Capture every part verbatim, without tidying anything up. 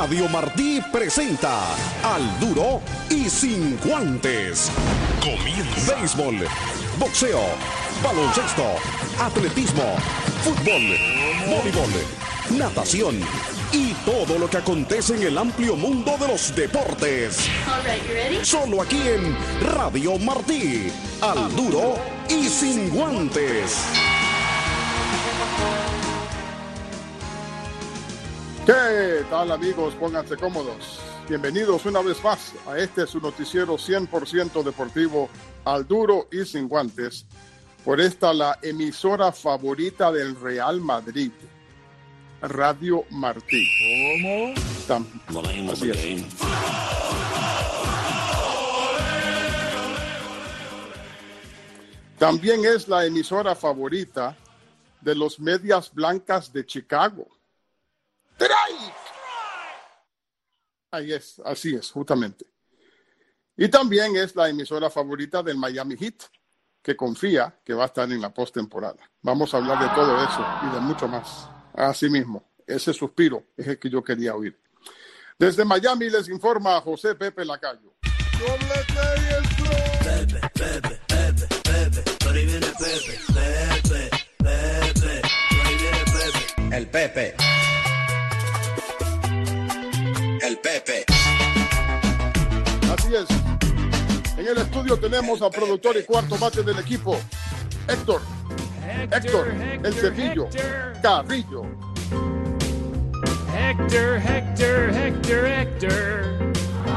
Radio Martí presenta Al Duro y Sin Guantes. Comienza. Béisbol, boxeo, baloncesto, atletismo, fútbol, voleibol, natación y todo lo que acontece en el amplio mundo de los deportes. All right, you ready? Solo aquí en Radio Martí. Al Duro y Sin Guantes. ¿Qué tal, amigos? Pónganse cómodos. Bienvenidos una vez más a este su noticiero cien por ciento deportivo, Al Duro y Sin Guantes, por esta la emisora favorita del Real Madrid, Radio Martí. ¿Cómo? Tam- Así es. También es la emisora favorita de los Medias Blancas de Chicago. ¡Strike! Ahí es, así es, justamente. Y también es la emisora favorita del Miami Heat, que confía que va a estar en la postemporada. Vamos a hablar de todo eso y de mucho más. Así mismo, ese suspiro es el que yo quería oír. Desde Miami les informa José Pepe Lacayo. Pepe, Pepe, Pepe, Pepe, por ahí viene Pepe, Pepe, Pepe, por ahí viene Pepe. El Pepe. El Pepe. Así es. En el estudio tenemos al productor y cuarto bate del equipo, Héctor. Héctor, el Cepillo Carrillo. Hector, Hector, Hector, Hector.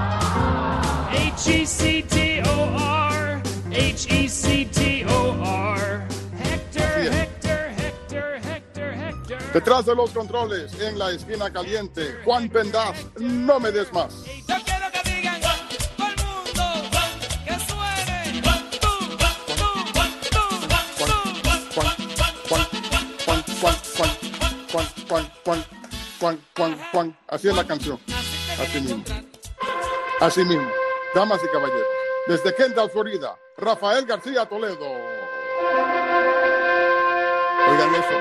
H E C T O R, H E C T O R. Hector, Así es. Hector, Hector, Hector, Hector. Detrás de los controles, en la esquina caliente, Juan Pendaz, no me des más. Yo quiero que digan todo el mundo que suene. Tum, tum, tum, Juan, Juan, Juan, Juan, Juan, Juan, Juan, Juan, Juan, Juan, Juan. Así es la canción. Así mismo. Así mismo. Damas y caballeros, desde Kendall, Florida, Rafael García Toledo. Oigan eso.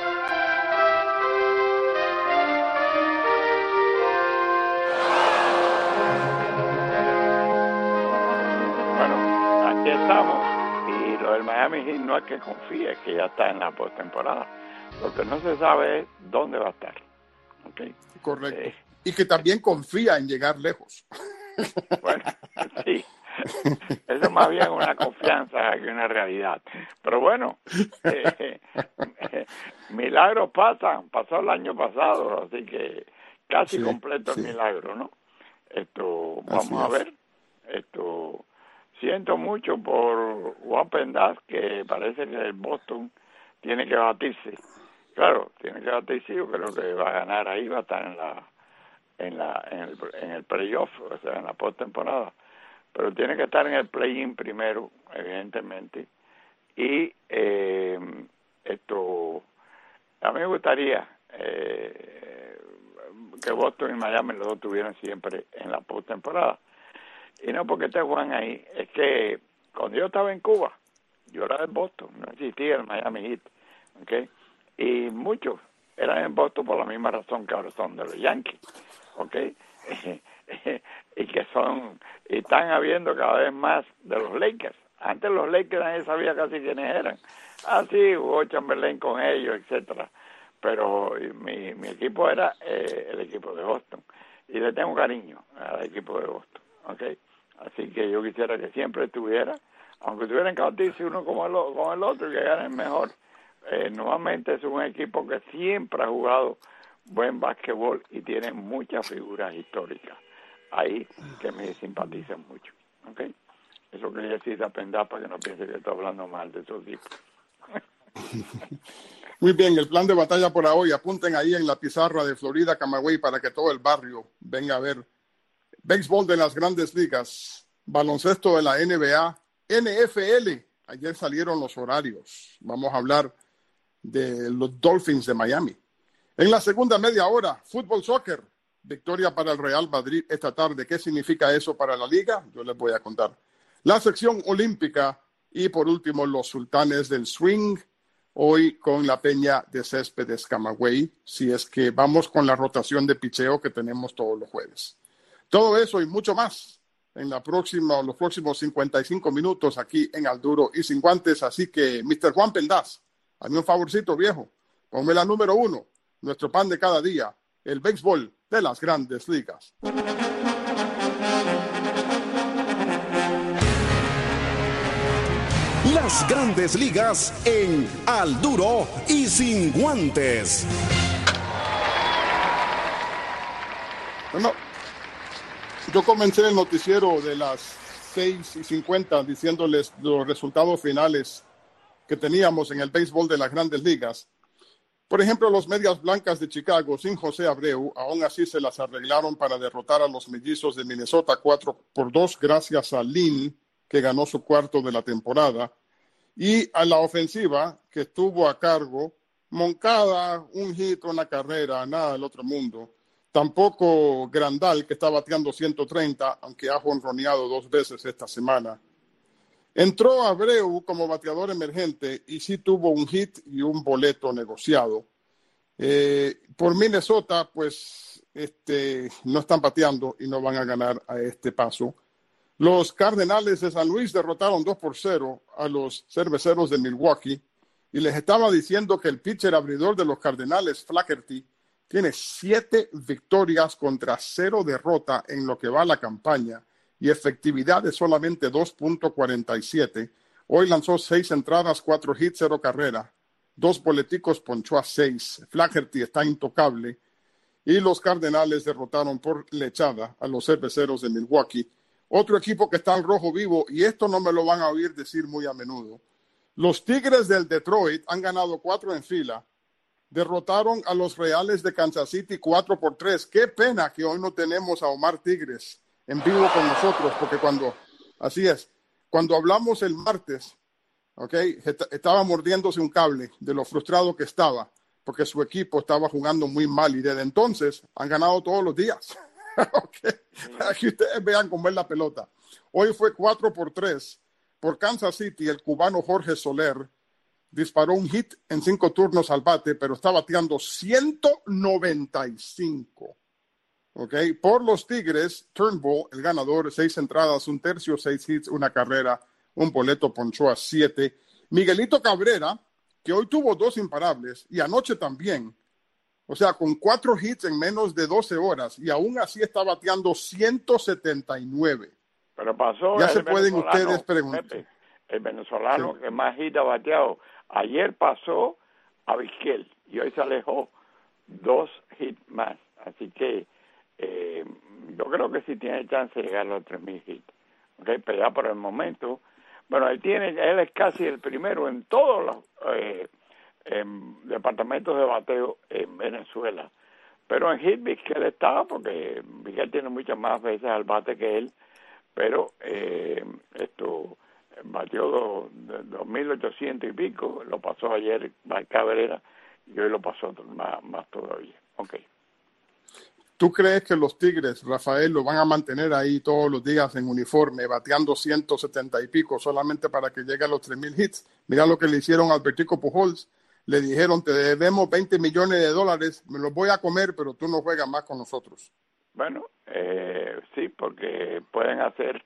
Bueno, aquí estamos y lo del Miami Heat no es que confíe que ya está en la postemporada. Lo que no se sabe es dónde va a estar. ¿Okay? Correcto. Eh, Y que también confía en llegar lejos. bueno, sí. Eso es más bien una confianza que una realidad. Pero bueno, eh, eh, milagros pasan. Pasó el año pasado, así que casi Sí, completo sí. el milagro, ¿no? Esto, Así vamos a es. ver. Esto, siento mucho por Juan Pendaz, que parece que el Boston tiene que batirse. Claro, tiene que batirse, yo creo que va a ganar ahí, va a estar en la en la en el, en el playoff, o sea, en la postemporada. Pero tiene que estar en el play-in primero, evidentemente. Y eh, esto, a mí me gustaría eh, que Boston y Miami los dos tuvieran siempre en la postemporada. Y no porque esté Juan ahí, es que cuando yo estaba en Cuba, yo era del Boston, no existía el Miami Heat, ¿okay? Y muchos eran en Boston por la misma razón que ahora son de los Yankees, ¿ok? Y que son, y están habiendo cada vez más de los Lakers. Antes los Lakers nadie sabía casi quiénes eran. Ah, sí, hubo Chamberlain con ellos, etcétera. Pero mi, mi equipo era eh, el equipo de Boston. Y le tengo cariño al equipo de Boston, ¿ok? Así que yo quisiera que siempre estuviera, aunque tuvieran que batirse uno como el, con el otro y que ganen mejor. Eh, normalmente es un equipo que siempre ha jugado buen básquetbol y tiene muchas figuras históricas ahí que me simpatizan mucho, ¿ok? Eso quería decir a Pendaz para que no piense que estoy hablando mal de esos tipos. Muy bien, el plan de batalla por hoy. Apunten ahí en la pizarra de Florida, Camagüey, para que todo el barrio venga a ver béisbol de las grandes ligas, baloncesto de la N B A, N F L. Ayer salieron los horarios. Vamos a hablar de los Dolphins de Miami. En la segunda media hora, fútbol, soccer. Victoria para el Real Madrid esta tarde. ¿Qué significa eso para la liga? Yo les voy a contar. La sección olímpica y por último los sultanes del swing hoy con la Peña de Céspedes Camagüey, si es que vamos con la rotación de picheo que tenemos todos los jueves. Todo eso y mucho más en la próxima, los próximos cincuenta y cinco minutos aquí en Al Duro y Sin Guantes. Así que, mister Juan Pendaz, hazme un favorcito, viejo. Ponme la número uno, nuestro pan de cada día, el béisbol de las Grandes Ligas. Las Grandes Ligas en Al Duro y Sin Guantes. Bueno, yo comencé el noticiero de las seis y cincuenta diciéndoles los resultados finales que teníamos en el béisbol de las Grandes Ligas. Por ejemplo, los Medias Blancas de Chicago sin José Abreu, aún así se las arreglaron para derrotar a los Mellizos de Minnesota cuatro por dos gracias a Lynn, que ganó su cuarto de la temporada, y a la ofensiva que estuvo a cargo Moncada, un hit, una carrera, nada del otro mundo. Tampoco Grandal, que está bateando ciento treinta, aunque ha jonroneado dos veces esta semana. Entró Abreu como bateador emergente y sí tuvo un hit y un boleto negociado. Eh, por Minnesota, pues este, no están bateando y no van a ganar a este paso. Los Cardenales de San Luis derrotaron dos por cero a los Cerveceros de Milwaukee y les estaba diciendo que el pitcher abridor de los Cardenales, Flaherty, tiene siete victorias contra cero derrota en lo que va la campaña y efectividad de solamente dos punto cuarenta y siete. Hoy lanzó seis entradas, cuatro hits, cero carrera. Dos boleticos, ponchó a seis. Flaherty está intocable. Y los Cardenales derrotaron por lechada a los Cerveceros de Milwaukee. Otro equipo que está al rojo vivo, y esto no me lo van a oír decir muy a menudo. Los Tigres del Detroit han ganado cuatro en fila. Derrotaron a los Reales de Kansas City cuatro por tres. Qué pena que hoy no tenemos a Omar Tigres en vivo con nosotros, porque cuando, así es, cuando hablamos el martes, okay, estaba mordiéndose un cable de lo frustrado que estaba, porque su equipo estaba jugando muy mal y desde entonces han ganado todos los días. Okay. Para que ustedes vean cómo es la pelota. Hoy fue cuatro por tres por Kansas City. El cubano Jorge Soler disparó un hit en cinco turnos al bate, pero está bateando ciento noventa y cinco. Okay. Por los Tigres, Turnbull, el ganador, seis entradas, un tercio, seis hits, una carrera, un boleto, ponchó a siete. Miguelito Cabrera, que hoy tuvo dos imparables y anoche también. O sea, con cuatro hits en menos de doce horas y aún así está bateando ciento setenta y nueve. Pero pasó. Ya se pueden ustedes preguntar. Pepe, el venezolano sí. que más hits ha bateado. Ayer pasó a Vizquel y hoy se alejó dos hits más. Así que eh, yo creo que sí tiene chance de llegar a los tres mil hits. Okay, pero ya por el momento, bueno, él tiene, él es casi el primero en todos los eh, en departamentos de bateo en Venezuela, pero en hit Vizquel estaba porque Vizquel tiene muchas más veces al bate que él, pero eh, esto batió dos mil ochocientos y pico, lo pasó ayer Cabrera y hoy lo pasó más, más todavía. Okay. ¿Tú crees que los Tigres, Rafael, lo van a mantener ahí todos los días en uniforme, bateando ciento setenta y pico solamente para que llegue a los tres mil hits? Mira lo que le hicieron a Albertico Pujols. Le dijeron, te debemos veinte millones de dólares, me los voy a comer, pero tú no juegas más con nosotros. Bueno, eh, sí, porque pueden hacer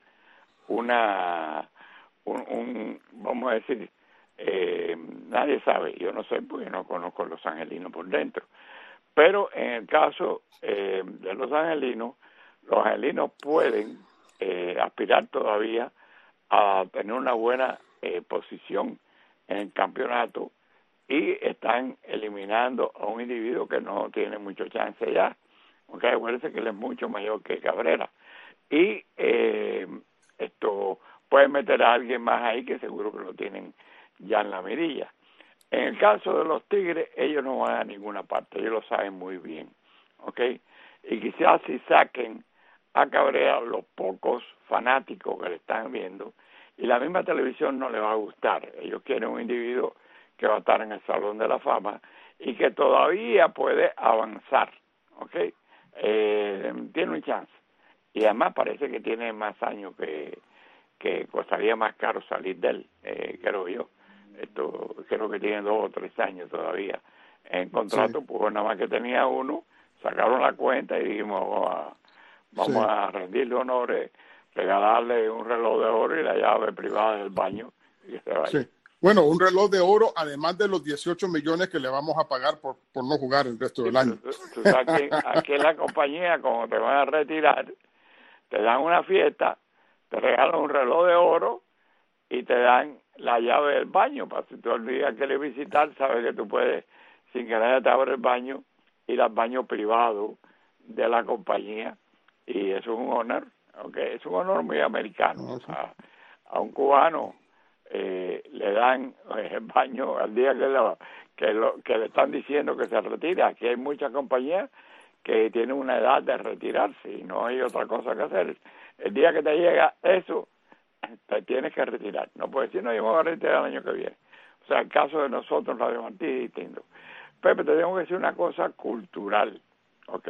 una, un, un vamos a decir, eh, nadie sabe, yo no sé porque no conozco a los angelinos por dentro, pero en el caso eh, de los angelinos, los angelinos pueden eh, aspirar todavía a tener una buena eh, posición en el campeonato y están eliminando a un individuo que no tiene mucho chance ya. Okay, acuérdense que él es mucho mayor que Cabrera. Y eh, esto puede meter a alguien más ahí que seguro que lo tienen ya en la mirilla. En el caso de los Tigres, ellos no van a ninguna parte, ellos lo saben muy bien. Okay, y quizás si saquen a Cabrera los pocos fanáticos que le están viendo, y la misma televisión no le va a gustar. Ellos quieren un individuo que va a estar en el Salón de la Fama y que todavía puede avanzar, ¿ok? Eh, tiene un chance. Y además parece que tiene más años que, que costaría más caro salir de él, eh, creo yo. Esto creo que tiene dos o tres años todavía en contrato, sí. Pues nada más que tenía uno, sacaron la cuenta y dijimos, vamos a, vamos sí. a rendirle honores, regalarle un reloj de oro y la llave privada del baño. Y se vaya. Sí. Bueno, un reloj de oro, además de los dieciocho millones que le vamos a pagar por, por no jugar el resto sí, del año. Tú, tú sabes que aquí en la compañía, como te van a retirar, te dan una fiesta, te regalan un reloj de oro y te dan la llave del baño, para si tú olvidas que le visitar, sabes que tú puedes, sin que nadie te abra el baño, ir al baño privado de la compañía, y eso es un honor, okay, es un honor muy americano. No, sí. a, a un cubano eh, le dan el baño al día que, lo, que, lo, que le están diciendo que se retira. Aquí hay muchas compañías que tienen una edad de retirarse y no hay otra cosa que hacer. El día que te llega eso, te tienes que retirar. No puedes decir, no, yo me voy a retirar el año que viene. O sea, el caso de nosotros en Radio Martí es distinto. Pepe, te tengo que decir una cosa cultural, ¿ok?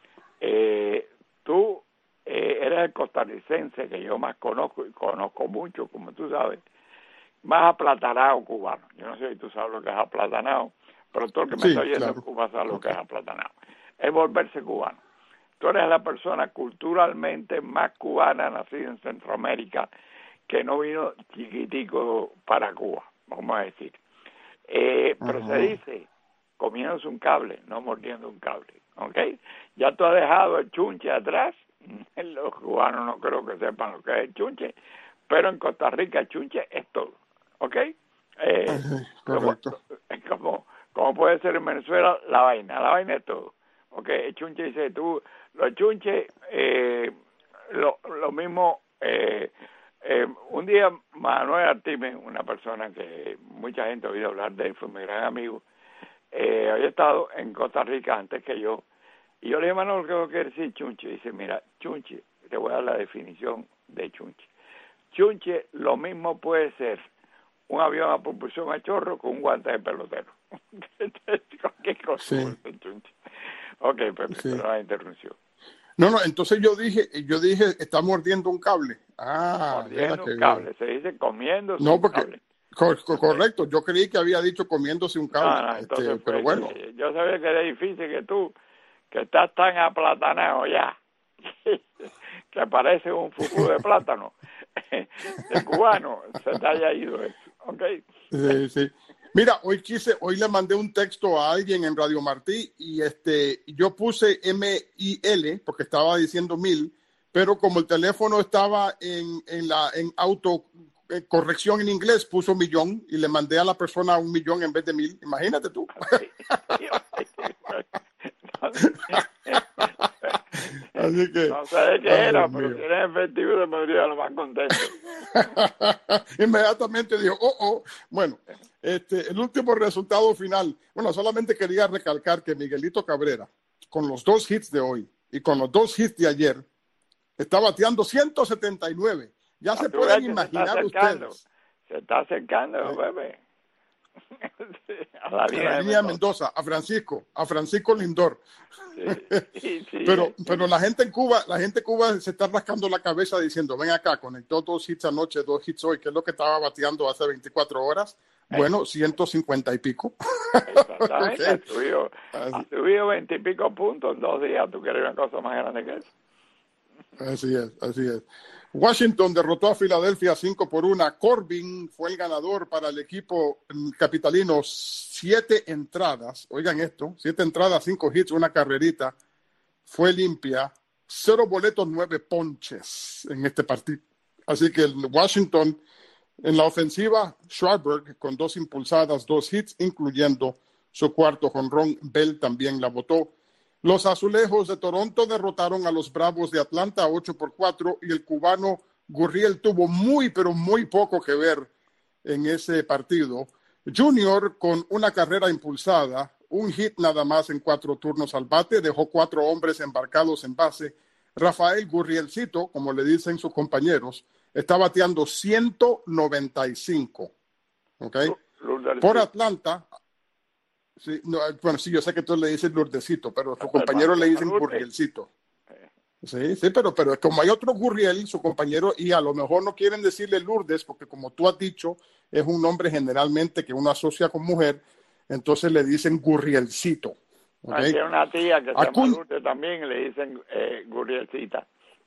Eh, tú eh, eres el costarricense que yo más conozco, y conozco mucho, como tú sabes, más aplatanado cubano. Yo no sé si tú sabes lo que es aplatanado, pero todo el que me sí, está oyendo claro. en Cuba sabe lo que es aplatanado. Es volverse cubano. Tú eres la persona culturalmente más cubana nacida en Centroamérica que no vino chiquitico para Cuba, vamos a decir. Eh, pero se dice, comiéndose un cable, no mordiendo un cable, ¿ok? Ya tú has dejado el chunche atrás, los cubanos no creo que sepan lo que es el chunche, pero en Costa Rica el chunche es todo, ¿ok? Eh, Correcto. Como, como, como puede ser en Venezuela, la vaina, la vaina es todo, ¿ok? El chunche dice tú, los chunches, eh, lo, lo mismo... Eh, Eh, un día Manuel Artime, una persona que mucha gente ha oído hablar de él, fue mi gran amigo, eh, había estado en Costa Rica antes que yo, y yo le dije, Manuel, ¿qué quiere decir chunche? Y dice, mira, chunche, te voy a dar la definición de chunche. Chunche lo mismo puede ser un avión a propulsión a chorro con un guante de pelotero. ¿Qué cosa sí. es el chunche? Ok, Pepe, sí. Pero la interrupción. No, no, entonces yo dije, yo dije, está mordiendo un cable. Ah, mordiendo un cable, se dice comiéndose no, un porque, cable. Cor, cor, correcto, yo creí que había dicho comiéndose un cable. No, no, entonces este, fue, pero bueno. Yo sabía que era difícil que tú, que estás tan aplatanado ya, que parece un fufu de plátano, de cubano, se te haya ido eso, ¿ok? Sí, sí. Mira, hoy quise, hoy le mandé un texto a alguien en Radio Martí y este, yo puse M I L porque estaba diciendo mil, pero como el teléfono estaba en, en la en auto eh, corrección en inglés, puso millón y le mandé a la persona un millón en vez de mil. Imagínate tú. Así que, no sé de qué era, Dios pero mío. Si eres efectivo te podría lo más contento. Inmediatamente dijo, oh, oh. Bueno, este, el último resultado final. Bueno, solamente quería recalcar que Miguelito Cabrera, con los dos hits de hoy y con los dos hits de ayer, está bateando ciento setenta y nueve. Ya se pueden imaginar se ustedes. Se está acercando, ¿eh? Bebé. A la línea, a la línea de Mendoza, a Francisco, a Francisco Lindor. Sí, sí, sí, pero, sí. pero la gente en Cuba, la gente en Cuba se está rascando la cabeza diciendo, ven acá, conectó dos hits anoche, dos hits hoy, que es lo que estaba bateando hace veinticuatro horas. Bueno, ciento cincuenta y pico. Exactamente, okay. ha, subido, ha subido veinte y pico puntos en dos días. ¿Tú quieres una cosa más grande que eso? Así es, así es. Washington derrotó a Filadelfia cinco por una. Corbin fue el ganador para el equipo capitalino. Siete entradas, oigan esto, siete entradas, cinco hits, una carrerita. Fue limpia. Cero boletos, nueve ponches en este partido. Así que el Washington en la ofensiva, Schwarber con dos impulsadas, dos hits, incluyendo su cuarto jonrón. Bell también la botó. Los Azulejos de Toronto derrotaron a los Bravos de Atlanta ocho por cuatro y el cubano Gurriel tuvo muy, pero muy poco que ver en ese partido. Junior, con una carrera impulsada, un hit nada más en cuatro turnos al bate, dejó cuatro hombres embarcados en base. Rafael Gurrielcito, como le dicen sus compañeros, está bateando ciento noventa y cinco. ¿Okay? Por Atlanta... Sí, no, bueno, sí, yo sé que tú le dices Lourdesito, pero tu compañero le dicen Gurrielcito. Sí, sí, pero, pero como hay otro Gurriel, su compañero, y a lo mejor no quieren decirle Lourdes, porque como tú has dicho, es un nombre generalmente que uno asocia con mujer, entonces le dicen Gurrielcito. ¿Okay? Tiene una tía que se llama Acuña, Lourdes también, y le dicen eh, Gurrielcita.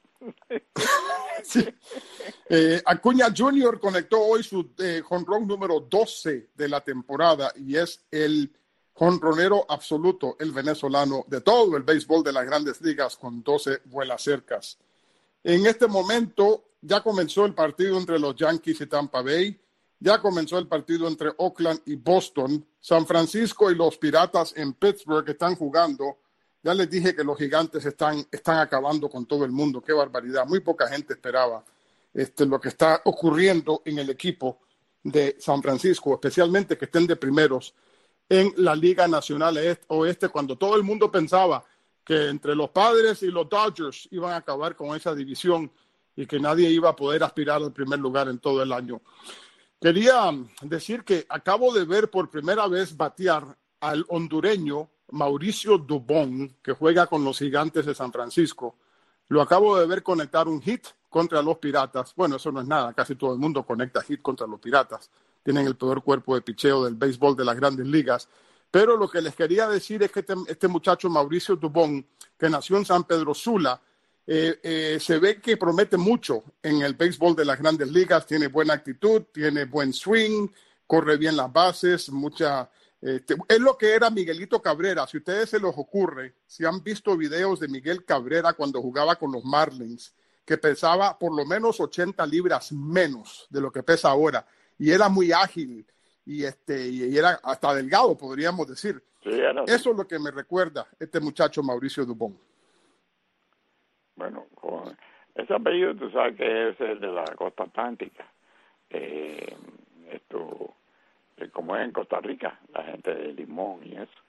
sí. eh, Acuña junior conectó hoy su eh, jonrón número doce de la temporada y es el jonronero absoluto, el venezolano, de todo el béisbol de las grandes ligas con doce vuelas cercas. En este momento ya comenzó el partido entre los Yankees y Tampa Bay, ya comenzó el partido entre Oakland y Boston, San Francisco y los Piratas en Pittsburgh están jugando. Ya les dije que los Gigantes están, están acabando con todo el mundo, qué barbaridad, muy poca gente esperaba este, lo que está ocurriendo en el equipo de San Francisco, especialmente que estén de primeros en la Liga Nacional Oeste, cuando todo el mundo pensaba que entre los Padres y los Dodgers iban a acabar con esa división y que nadie iba a poder aspirar al primer lugar en todo el año. Quería decir que acabo de ver por primera vez batear al hondureño Mauricio Dubón, que juega con los Gigantes de San Francisco. Lo acabo de ver conectar un hit contra los Piratas. Bueno, eso no es nada, casi todo el mundo conecta hit contra los Piratas. Tienen el peor cuerpo de picheo del béisbol de las grandes ligas. Pero lo que les quería decir es que este, este muchacho Mauricio Dubón, que nació en San Pedro Sula, eh, eh, se ve que promete mucho en el béisbol de las grandes ligas. Tiene buena actitud, tiene buen swing, corre bien las bases, mucha... Este, es lo que era Miguelito Cabrera. Si a ustedes se les ocurre, si han visto videos de Miguel Cabrera cuando jugaba con los Marlins, que pesaba por lo menos ochenta libras menos de lo que pesa ahora, y era muy ágil, y, este, y era hasta delgado, podríamos decir. Sí, era así. Eso es lo que me recuerda este muchacho Mauricio Dubón. Bueno, con ese apellido tú sabes que es el de la costa atlántica. Eh, esto, eh, como es en Costa Rica, la gente de Limón y eso.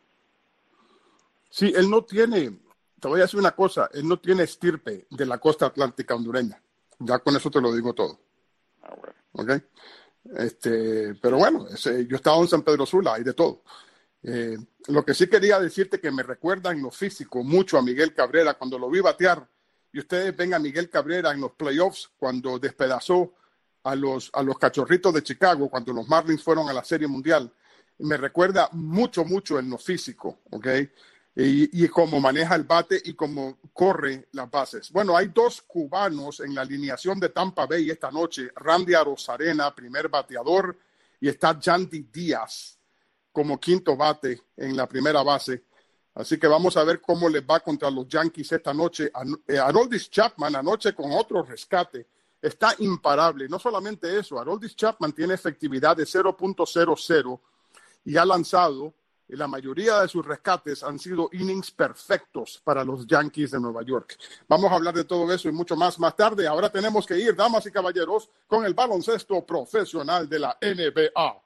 Sí, él no tiene, te voy a decir una cosa, él no tiene estirpe de la costa atlántica hondureña. Ya con eso te lo digo todo. Ah, bueno. ¿Ok? Este, pero bueno, ese, yo estaba en San Pedro Sula, hay de todo. Eh, lo que sí quería decirte que me recuerda en lo físico mucho a Miguel Cabrera cuando lo vi batear, y ustedes ven a Miguel Cabrera en los playoffs cuando despedazó a los, a los Cachorritos de Chicago, cuando los Marlins fueron a la Serie Mundial. Me recuerda mucho, mucho en lo físico, ¿ok? Y, y cómo maneja el bate y cómo corre las bases. Bueno, hay dos cubanos en la alineación de Tampa Bay esta noche, Randy Arozarena, primer bateador, y está Yandy Díaz como quinto bate en la primera base. Así que vamos a ver cómo les va contra los Yankees esta noche. Aroldis Chapman anoche con otro rescate. Está imparable. No solamente eso, Aroldis Chapman tiene efectividad de cero punto cero cero y ha lanzado, y la mayoría de sus rescates han sido innings perfectos para los Yankees de Nueva York. Vamos a hablar de todo eso y mucho más más tarde. Ahora tenemos que ir, damas y caballeros, con el baloncesto profesional de la N B A.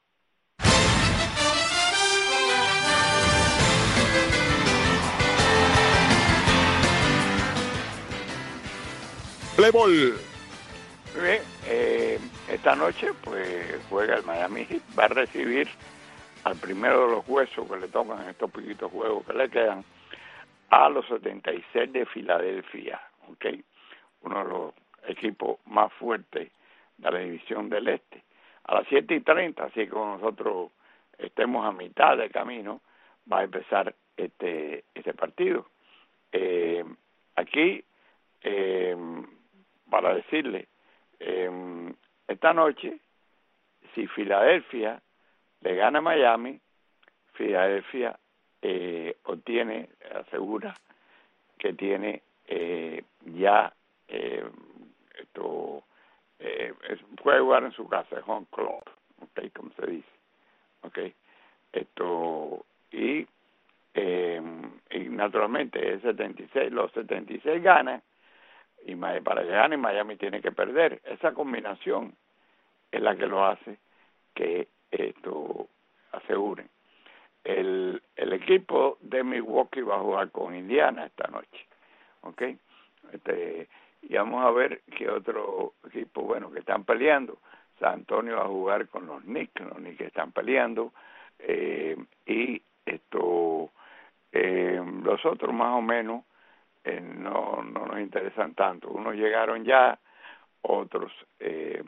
Play ball. Muy bien, eh, esta noche pues juega el Miami Heat, va a recibir al primero de los huesos que le tocan en estos poquitos juegos que le quedan a los setenta y seis de Filadelfia, ¿okay? Uno de los equipos más fuertes de la división del Este. A las siete y treinta, así que cuando nosotros estemos a mitad del camino, va a empezar este, este partido. Eh, aquí, eh, para decirle, eh, esta noche, si Filadelfia le gana a Miami, Filadelfia eh, obtiene, asegura que tiene eh, ya eh, esto eh, es, puede jugar en su casa, es home club, okay, como se dice, okay, esto y, eh, y naturalmente el setenta y seis, los setenta y seis ganan y para que gane Miami tiene que perder. Esa combinación es la que lo hace que esto aseguren. El, el equipo de Milwaukee va a jugar con Indiana esta noche, ¿ok? Este, y vamos a ver qué otro equipo, bueno, que están peleando. San Antonio va a jugar con los Knicks, los Knicks están peleando, eh, y esto, eh, los otros más o menos eh, no, no nos interesan tanto. Unos llegaron ya, otros eh,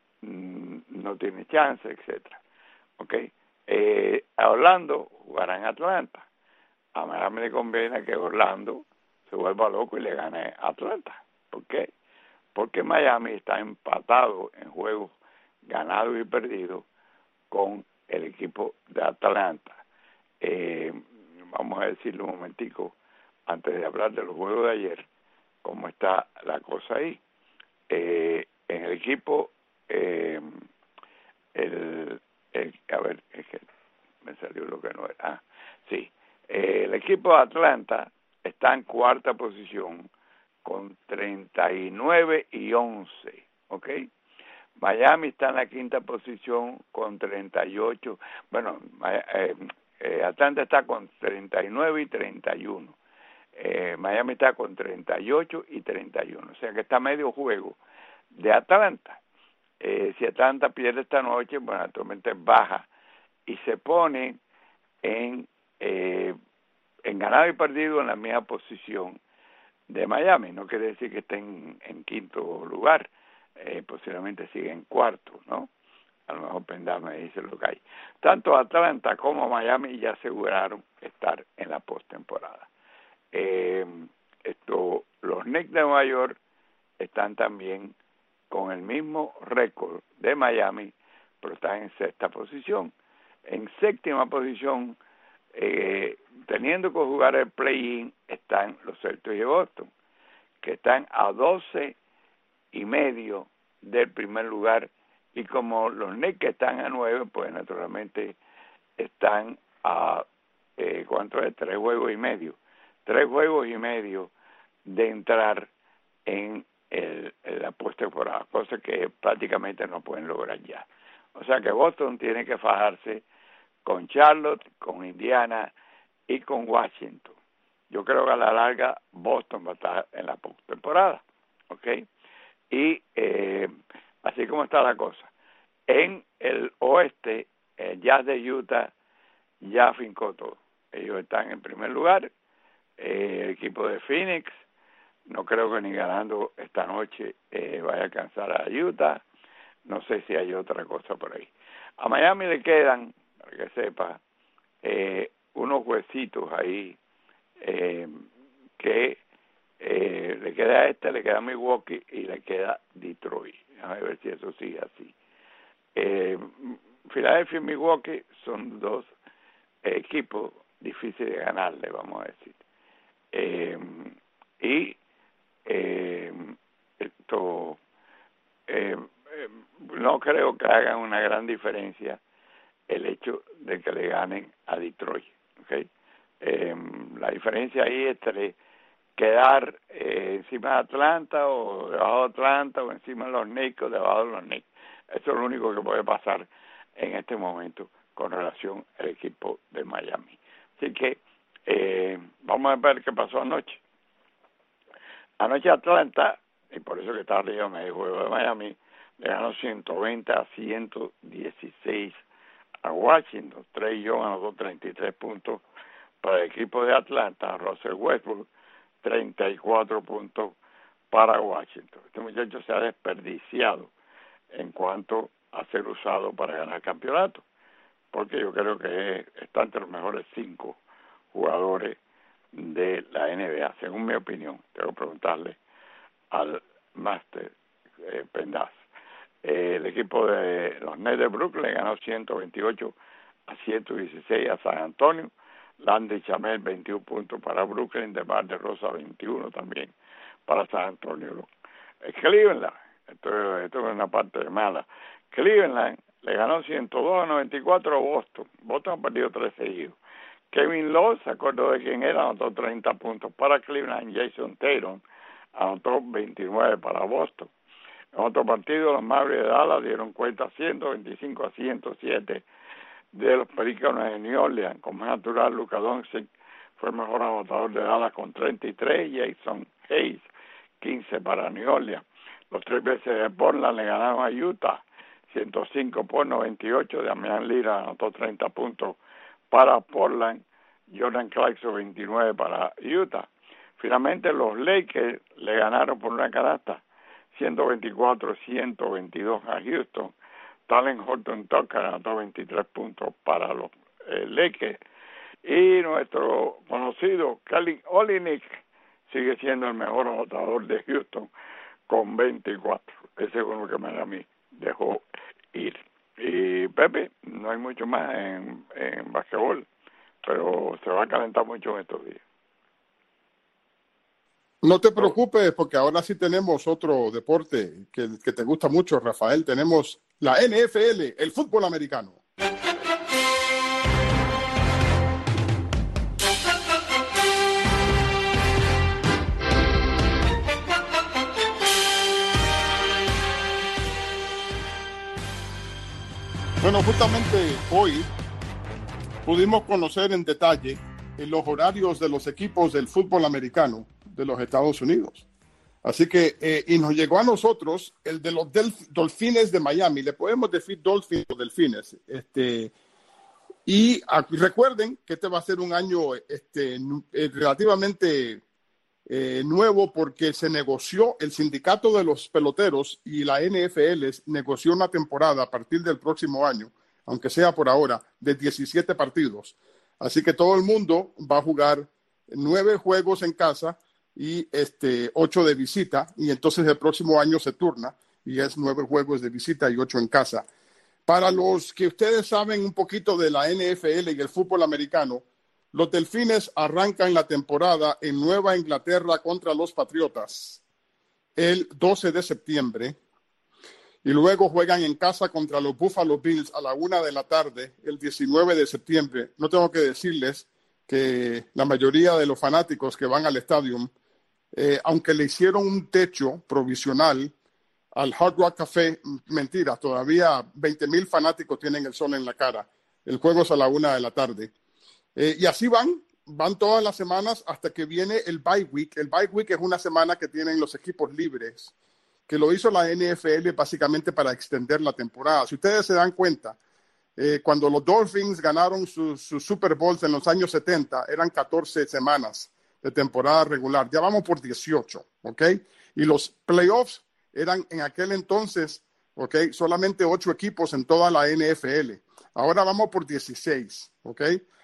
no tienen chance, etcétera. Okay. Eh, a Orlando jugará en Atlanta. A Miami le conviene que Orlando se vuelva loco y le gane a Atlanta. ¿Por qué? Porque Miami está empatado en juegos ganados y perdidos con el equipo de Atlanta. Eh, vamos a decirlo un momentico antes de hablar de los juegos de ayer, cómo está la cosa ahí. Eh, en el equipo, eh, el, el, a ver, es que me salió lo que no era. Ah, sí, eh, el equipo de Atlanta está en cuarta posición con treinta y nueve y once, ¿ok? Miami está en la quinta posición con treinta y ocho, bueno, eh, eh, Atlanta está con treinta y nueve y treinta y uno, eh, Miami está con treinta y ocho y treinta y uno, o sea que está medio juego de Atlanta. Eh, si Atlanta pierde esta noche, bueno, actualmente baja y se pone en, eh, en ganado y perdido en la misma posición de Miami. No quiere decir que estén en quinto lugar, eh, posiblemente sigue en cuarto, ¿no? A lo mejor Pendas me dice lo que hay. Tanto Atlanta como Miami ya aseguraron estar en la postemporada. Eh, esto, los Knicks de Nueva York están también con el mismo récord de Miami, pero están en sexta posición. En séptima posición, eh, teniendo que jugar el play-in, están los Celtics de Boston, que están a doce y medio del primer lugar, y como los Knicks están a nueve, pues naturalmente están a, eh, ¿cuánto es? Tres juegos y medio. Tres juegos y medio de entrar en, el, en la postemporada, cosa que prácticamente no pueden lograr ya. O sea que Boston tiene que fajarse con Charlotte, con Indiana y con Washington. Yo creo que a la larga Boston va a estar en la postemporada, ¿ok? Y eh, así como está la cosa. En el oeste, el Jazz de Utah ya fincó todo. Ellos están en primer lugar. Eh, el equipo de Phoenix, no creo que ni ganando esta noche eh, vaya a alcanzar a Utah. No sé si hay otra cosa por ahí. A Miami le quedan, para que sepa, eh, unos huesitos ahí eh, que eh, le queda a este, le queda Milwaukee y le queda Detroit. A ver si eso sigue así. Eh, Philadelphia y Milwaukee son dos eh, equipos difíciles de ganarle, vamos a decir. Eh, y eh, esto eh, eh, no creo que hagan una gran diferencia el hecho de que le ganen a Detroit, ¿okay? Eh, la diferencia ahí es entre quedar eh, encima de Atlanta o debajo de Atlanta o encima de los Knicks o debajo de los Knicks. Eso es lo único que puede pasar en este momento con relación al equipo de Miami. Así que eh, vamos a ver qué pasó anoche. Anoche Atlanta, y por eso que está arriba en el juego de Miami, le ganó ciento veinte a ciento dieciséis a Washington. Trey Young anotó treinta y tres puntos para el equipo de Atlanta. Russell Westbrook, treinta y cuatro puntos para Washington. Este muchacho se ha desperdiciado en cuanto a ser usado para ganar campeonato, porque yo creo que está entre los mejores cinco jugadores de la N B A, según mi opinión. Tengo que preguntarle al máster eh, Pendas. Eh, el equipo de los Nets de Brooklyn ganó ciento veintiocho a ciento dieciséis a San Antonio. Landry Shamet, veintiún puntos para Brooklyn, DeMar DeRozan veintiuno también para San Antonio. Eh, Cleveland, esto, esto es una parte mala. Cleveland le ganó ciento dos a noventa y cuatro a Boston. Boston ha perdido tres seguidos. Kevin Love, se acordó de quién era, anotó treinta puntos para Cleveland. Jason Tatum anotó veintinueve para Boston. En otro partido, los Mavericks de Dallas dieron cuenta ciento veinticinco a ciento siete de los Pelícanos de New Orleans. Como es natural, Luka Doncic fue el mejor anotador de Dallas con treinta y tres, Jason Hayes, quince para New Orleans. Los tres veces de Portland le ganaron a Utah, ciento cinco por noventa y ocho. Damian Lillard anotó treinta puntos para Portland. Jordan Clarkson, veintinueve para Utah. Finalmente los Lakers le ganaron por una canasta ciento veinticuatro a ciento veintidós a Houston. Talen Horton Tucker anotó veintitrés puntos para los eh, Lakers. Y nuestro conocido Kelly Olynyk sigue siendo el mejor anotador de Houston con veinticuatro. Ese es uno que Miami dejó ir. Y Pepe, no hay mucho más en, en basquetbol, pero se va a calentar mucho en estos días. No te preocupes, porque ahora sí tenemos otro deporte que, que te gusta mucho, Rafael. Tenemos la N F L, el fútbol americano. Bueno, justamente hoy pudimos conocer en detalle los horarios de los equipos del fútbol americano de los Estados Unidos. Así que, eh, y nos llegó a nosotros el de los Delf- Dolphines de Miami. Le podemos decir Dolphins o Delfines. Este, y a, recuerden que este va a ser un año este, eh, relativamente eh, nuevo, porque se negoció, el sindicato de los peloteros y la N F L negoció una temporada a partir del próximo año, aunque sea por ahora, de diecisiete partidos. Así que todo el mundo va a jugar nueve juegos en casa y este, ocho de visita, y entonces el próximo año se turna y es nueve juegos de visita y ocho en casa. Para los que ustedes saben un poquito de la N F L y el fútbol americano, los Delfines arrancan la temporada en Nueva Inglaterra contra los Patriotas el doce de septiembre y luego juegan en casa contra los Buffalo Bills a la una de la tarde el diecinueve de septiembre. No tengo que decirles que la mayoría de los fanáticos que van al estadio, eh, aunque le hicieron un techo provisional al Hard Rock Café, mentira, todavía veinte mil fanáticos tienen el sol en la cara. El juego es a la una de la tarde. Eh, y así van, van todas las semanas hasta que viene el bye week. El bye week es una semana que tienen los equipos libres, que lo hizo la N F L básicamente para extender la temporada. Si ustedes se dan cuenta, eh, cuando los Dolphins ganaron sus su Super Bowls en los años setenta, eran catorce semanas de temporada regular. Ya vamos por dieciocho, ¿ok? Y los playoffs eran en aquel entonces, ¿ok? Solamente ocho equipos en toda la N F L. Ahora vamos por dieciséis, ¿ok?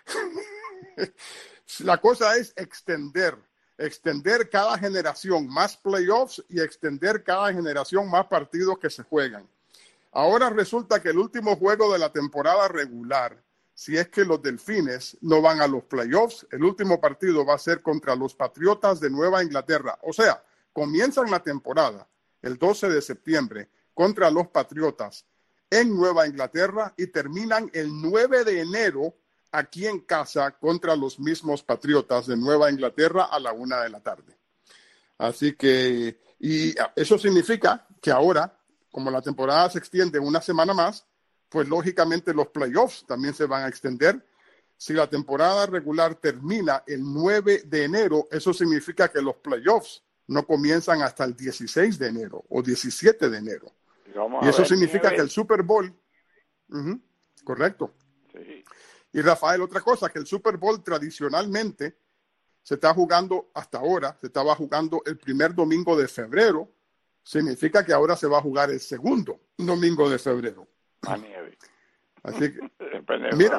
La cosa es extender, extender cada generación más playoffs y extender cada generación más partidos que se juegan. Ahora resulta que el último juego de la temporada regular, si es que los Delfines no van a los playoffs, el último partido va a ser contra los Patriotas de Nueva Inglaterra. O sea, comienzan la temporada el doce de septiembre contra los Patriotas en Nueva Inglaterra y terminan el nueve de enero aquí en casa contra los mismos Patriotas de Nueva Inglaterra a la una de la tarde. Así que, y eso significa que ahora, como la temporada se extiende una semana más, pues lógicamente los playoffs también se van a extender. Si la temporada regular termina el nueve de enero, eso significa que los playoffs no comienzan hasta el dieciséis de enero o diecisiete de enero. Y, y eso significa que el Super Bowl, uh-huh, correcto. Sí. Y Rafael, otra cosa, que el Super Bowl tradicionalmente se está jugando hasta ahora, se estaba jugando el primer domingo de febrero, significa que ahora se va a jugar el segundo domingo de febrero. A nieve. Así que, mira,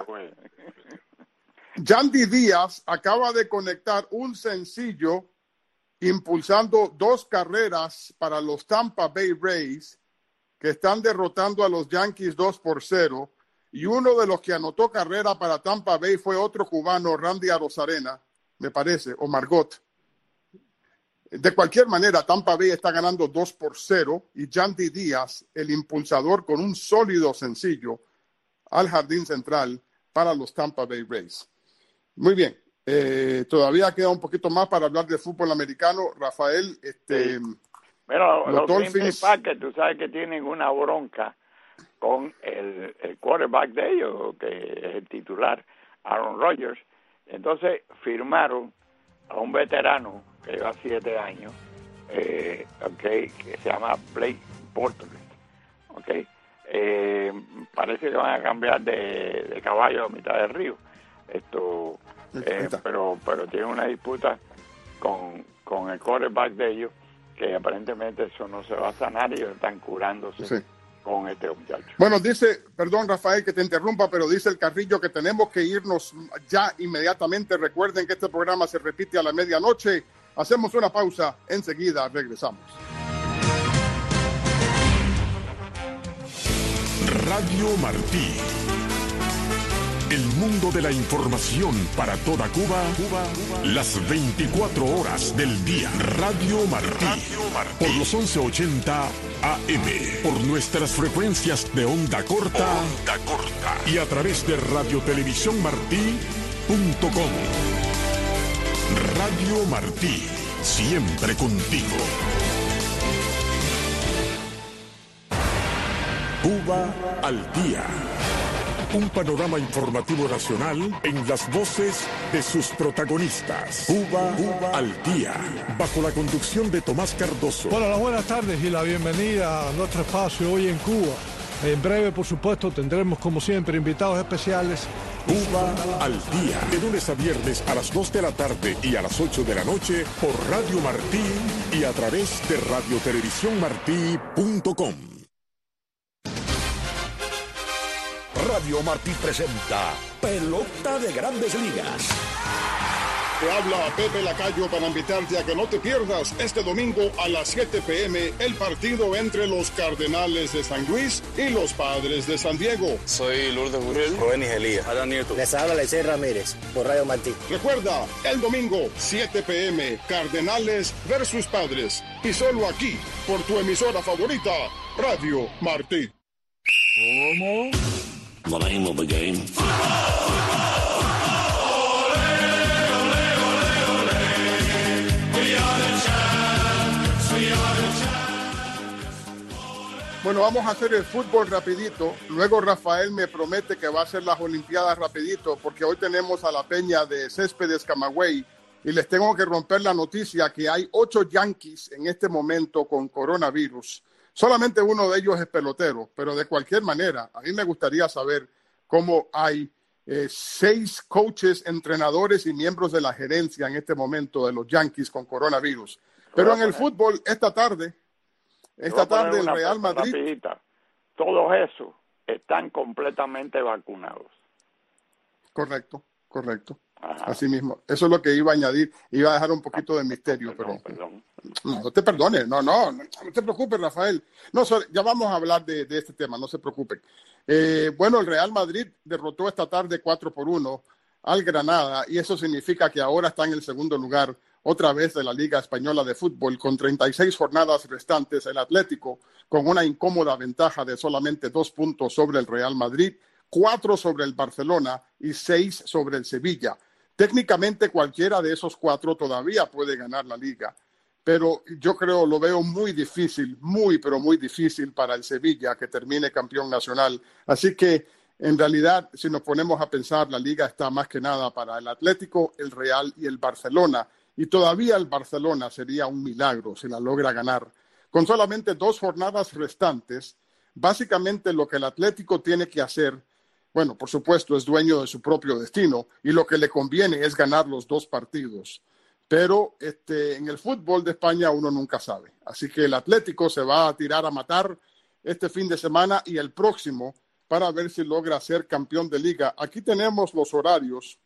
Yandy Díaz acaba de conectar un sencillo impulsando dos carreras para los Tampa Bay Rays, que están derrotando a los Yankees dos por cero. Y uno de los que anotó carrera para Tampa Bay fue otro cubano, Randy Arozarena, me parece, o Margot. De cualquier manera, Tampa Bay está ganando dos por cero y Yandy Díaz, el impulsador con un sólido sencillo al jardín central para los Tampa Bay Rays. Muy bien, eh, todavía queda un poquito más para hablar de fútbol americano. Rafael, este, sí. Pero los, los Dolphins... Packers, tú sabes que tienen una bronca con el, el quarterback de ellos, que es el titular, Aaron Rodgers. Entonces firmaron a un veterano que lleva siete años, eh, okay, que se llama Blake Bortles. Okay. Eh, parece que van a cambiar de, de caballo a mitad del río. Esto, eh, pero pero tiene una disputa con, con el quarterback de ellos, que aparentemente eso no se va a sanar y ellos están curándose Sí. con este muchacho. Bueno, dice, perdón Rafael que te interrumpa, pero dice el Carrillo que tenemos que irnos ya inmediatamente. Recuerden que este programa se repite a la medianoche. Hacemos una pausa, enseguida regresamos. Radio Martí. El mundo de la información para toda Cuba, Cuba, las veinticuatro horas del día. Radio Martí. Radio Martí. Por los once ochenta A M. Por nuestras frecuencias de onda corta. Onda corta. Y a través de radiotelevisión martí punto com. Radio Martí. Siempre contigo. Cuba al día. Un panorama informativo nacional en las voces de sus protagonistas. Cuba, Cuba al día. Bajo la conducción de Tomás Cardoso. Bueno, las buenas tardes y la bienvenida a nuestro espacio hoy en Cuba. En breve, por supuesto, tendremos como siempre invitados especiales. Cuba al día. De lunes a viernes a las dos de la tarde y a las ocho de la noche por Radio Martí y a través de radiotelevisión martí punto com. Radio Martí presenta Pelota de Grandes Ligas. Te habla Pepe Lacayo para invitarte a que no te pierdas este domingo a las siete p m el partido entre los Cardenales de San Luis y los Padres de San Diego. Soy Lourdes Burrell, Rubén Igelía, Adán Nieto. Les habla Lecey Ramírez por Radio Martí. Recuerda, el domingo, siete p m, Cardenales versus Padres. Y solo aquí, por tu emisora favorita, Radio Martí. ¿Cómo? The name of the game. Bueno, vamos a hacer el fútbol rapidito. Luego Rafael me promete que va a hacer las Olimpiadas rapidito, porque hoy tenemos a la peña de Céspedes Camagüey y les tengo que romper la noticia que hay ocho Yankees en este momento con coronavirus. Solamente uno de ellos es pelotero, pero de cualquier manera, a mí me gustaría saber cómo hay eh, seis coaches, entrenadores y miembros de la gerencia en este momento de los Yankees con coronavirus. Pero en el fútbol, esta tarde, esta tarde el Real Madrid... Rapidita. Todos esos están completamente vacunados. Correcto, correcto. Ajá. Así mismo. Eso es lo que iba a añadir. Iba a dejar un poquito de misterio, Perdón, pero... perdón. No, no te perdones. No, no, no, no te preocupes, Rafael. No, so, ya vamos a hablar de, de este tema, no se preocupen. Eh, bueno, el Real Madrid derrotó esta tarde cuatro por uno al Granada y eso significa que ahora está en el segundo lugar otra vez de la Liga Española de Fútbol con treinta y seis jornadas restantes. El Atlético con una incómoda ventaja de solamente dos puntos sobre el Real Madrid, cuatro sobre el Barcelona y seis sobre el Sevilla. Técnicamente cualquiera de esos cuatro todavía puede ganar la liga, pero yo creo, lo veo muy difícil, muy, pero muy difícil para el Sevilla que termine campeón nacional. Así que, en realidad, si nos ponemos a pensar, la liga está más que nada para el Atlético, el Real y el Barcelona. Y todavía el Barcelona sería un milagro si la logra ganar. Con solamente dos jornadas restantes, básicamente lo que el Atlético tiene que hacer, bueno, por supuesto, es dueño de su propio destino y lo que le conviene es ganar los dos partidos. Pero este, en el fútbol de España uno nunca sabe. Así que el Atlético se va a tirar a matar este fin de semana y el próximo para ver si logra ser campeón de liga. Aquí tenemos los horarios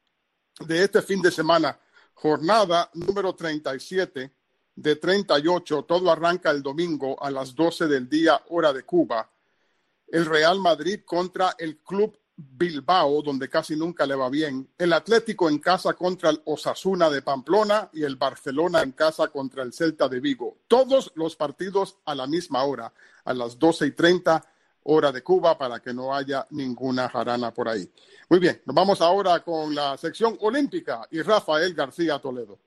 de este fin de semana. Jornada número treinta y siete de treinta y ocho. Todo arranca el domingo a las doce del día, hora de Cuba. El Real Madrid contra el Club Bilbao, donde casi nunca le va bien. El Atlético en casa contra el Osasuna de Pamplona y el Barcelona en casa contra el Celta de Vigo. Todos los partidos a la misma hora, a las doce y treinta, hora de Cuba, para que no haya ninguna jarana por ahí. Muy bien, nos vamos ahora con la sección olímpica y Rafael García Toledo.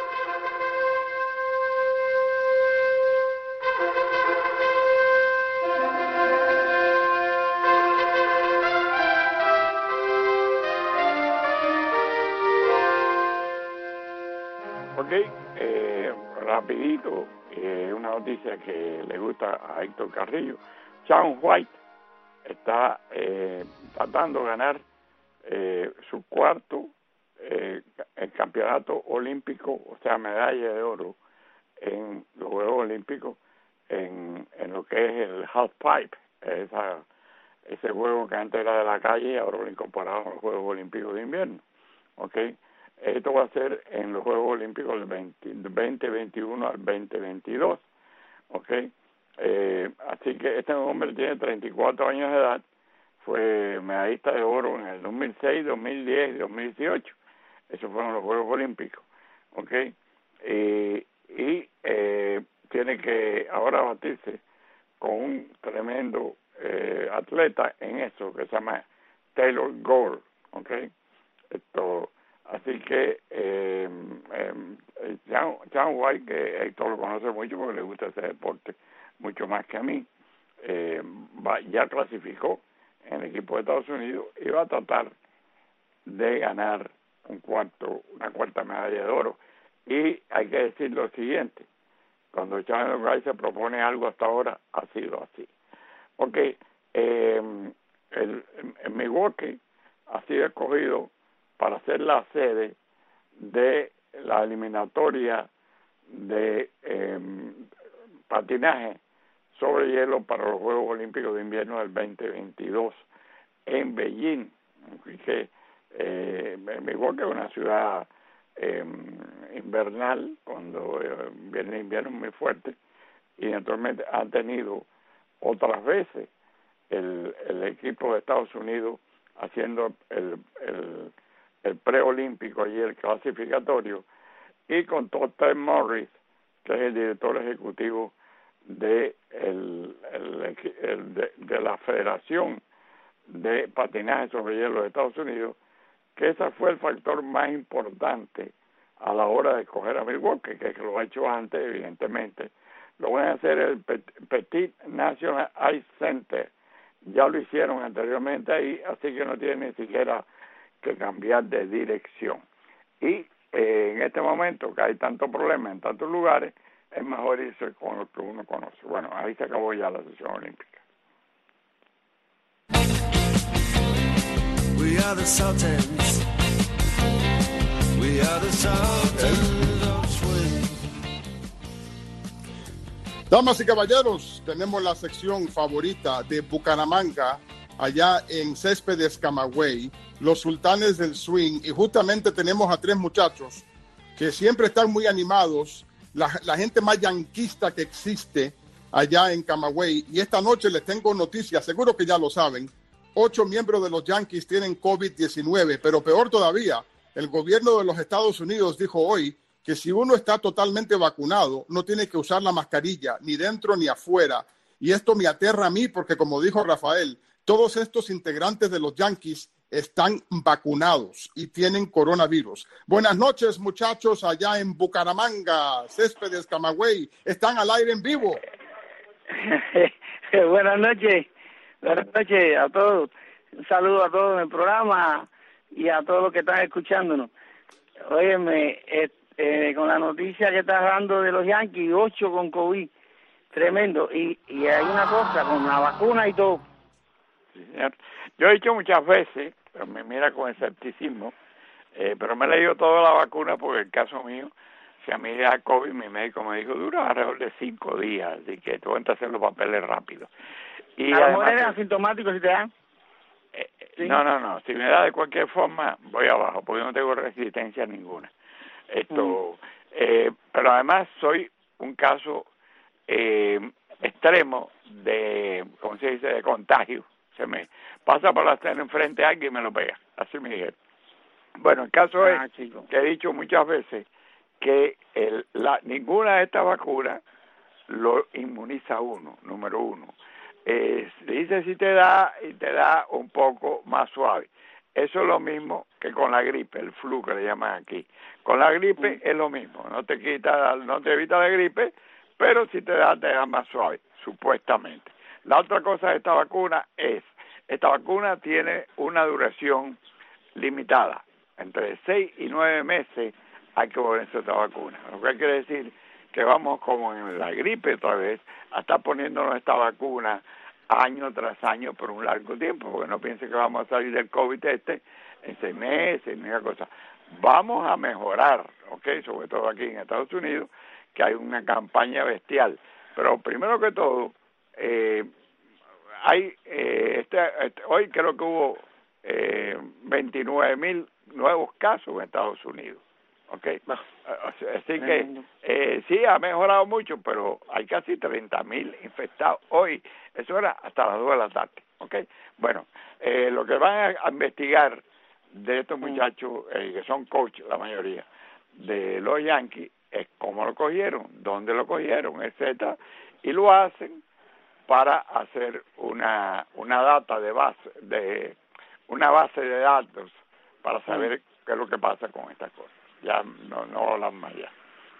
Ok, eh, rapidito, eh, una noticia que le gusta a Héctor Carrillo. Shaun White está eh, tratando de ganar eh, su cuarto eh, el campeonato campeonato olímpico, o sea, medalla de oro en los Juegos Olímpicos, en, en lo que es el half pipe, esa, ese juego que antes era de la calle y ahora lo incorporaron a los Juegos Olímpicos de invierno. ¿Okay? Esto va a ser en los Juegos Olímpicos del veinte veintiuno al veinte veintidós. ¿Okay? Eh, así que este hombre tiene treinta y cuatro años de edad, fue medallista de oro en el dos mil seis, dos mil diez y dos mil dieciocho. Esos fueron los Juegos Olímpicos. ¿Okay? Eh, y eh, tiene que ahora batirse con un tremendo eh, atleta en eso que se llama Taylor Gore. ¿Okay? Esto, así que eh, eh, John, John White, que Héctor lo conoce mucho porque le gusta ese deporte mucho más que a mí, eh, va, ya clasificó en el equipo de Estados Unidos y va a tratar de ganar un cuarto, una cuarta medalla de oro. Y hay que decir lo siguiente: cuando Chandler Wright se propone algo hasta ahora, ha sido así. Porque eh, el, en Milwaukee ha sido escogido para ser la sede de la eliminatoria de eh, patinaje sobre hielo para los Juegos Olímpicos de Invierno del veinte veintidós en Beijing. Así que eh, Milwaukee es una ciudad eh, invernal, cuando eh, viene el invierno muy fuerte, y naturalmente han tenido otras veces el, el equipo de Estados Unidos haciendo el, el, el preolímpico y el clasificatorio, y con Todd Morris, que es el director ejecutivo de, el, el, el, de, de la Federación de Patinaje sobre Hielo de Estados Unidos, que ese fue el factor más importante a la hora de escoger a Milwaukee, que, que lo ha hecho antes, evidentemente. Lo van a hacer el Petit National Ice Center. Ya lo hicieron anteriormente ahí, así que no tiene ni siquiera que cambiar de dirección. Y eh, en este momento que hay tanto problema en tantos lugares, es mejor irse con lo que uno conoce. Bueno, ahí se acabó ya la sesión olímpica. We are the Sultans. We are the Sultans of Swing. Damas y caballeros, tenemos la sección favorita de Bucaramanga, allá en Céspedes, Camagüey, los sultanes del swing, y justamente tenemos a tres muchachos que siempre están muy animados, la, la gente más yanquista que existe allá en Camagüey, y esta noche les tengo noticias, seguro que ya lo saben. Ocho miembros de los Yankees tienen COVID diecinueve, pero peor todavía, el gobierno de los Estados Unidos dijo hoy que si uno está totalmente vacunado, no tiene que usar la mascarilla, ni dentro ni afuera. Y esto me aterra a mí porque, como dijo Rafael, todos estos integrantes de los Yankees están vacunados y tienen coronavirus. Buenas noches, muchachos, allá en Bucaramanga, Céspedes, Camagüey. Están al aire en vivo. Buenas noches. Buenas noches a todos. Un saludo a todos en el programa y a todos los que están escuchándonos. Óyeme, eh, eh, con la noticia que estás dando de los Yankees, ocho con COVID, tremendo. Y, y hay una cosa, con la vacuna y todo. Sí, señor. Yo he dicho muchas veces, pero me mira con escepticismo, eh, pero me he leído toda la vacuna porque el caso mío, si a mí le da COVID, mi médico me dijo, dura alrededor de cinco días, así que tú entras a hacer los papeles rápido. Y a lo mejor eres asintomático si te dan. Eh, ¿Sí? No, no, no. Si me da de cualquier forma, voy abajo, porque no tengo resistencia ninguna. Esto, mm. eh, pero además soy un caso eh, extremo de, ¿cómo se dice?, de contagio. Se me pasa por la escena enfrente a alguien y me lo pega. Así me dijeron. Bueno, el caso ah, es chico. que he dicho muchas veces que el, la, ninguna de estas vacunas lo inmuniza a uno, número uno. Eh, dice si te da y te da un poco más suave. Eso es lo mismo que con la gripe, el flu que le llaman aquí. Con la gripe mm. es lo mismo, no te quita, no te evita la gripe, pero si te da, te da más suave, supuestamente. La otra cosa de esta vacuna es, esta vacuna tiene una duración limitada, entre seis y nueve meses hay que ponerse esta vacuna, lo que quiere decir que vamos como en la gripe otra vez a estar poniéndonos esta vacuna año tras año por un largo tiempo, porque no piense que vamos a salir del COVID este en seis meses, ni una cosa. vamos a mejorar, ¿ok? Sobre todo aquí en Estados Unidos, que hay una campaña bestial. Pero primero que todo, eh, hay eh, este, este, hoy creo que hubo eh, veintinueve mil nuevos casos en Estados Unidos, ¿ok? Así que eh, sí ha mejorado mucho, pero hay casi treinta mil infectados hoy. Eso era hasta las dos de la tarde, ¿ok? Bueno, eh, lo que van a, a investigar de estos muchachos, eh, que son coaches, la mayoría, de los Yankees, es cómo lo cogieron, dónde lo cogieron, etcétera, y lo hacen para hacer una una data de base, de una base de datos para saber qué es lo que pasa con estas cosas. Ya no no hablan más ya.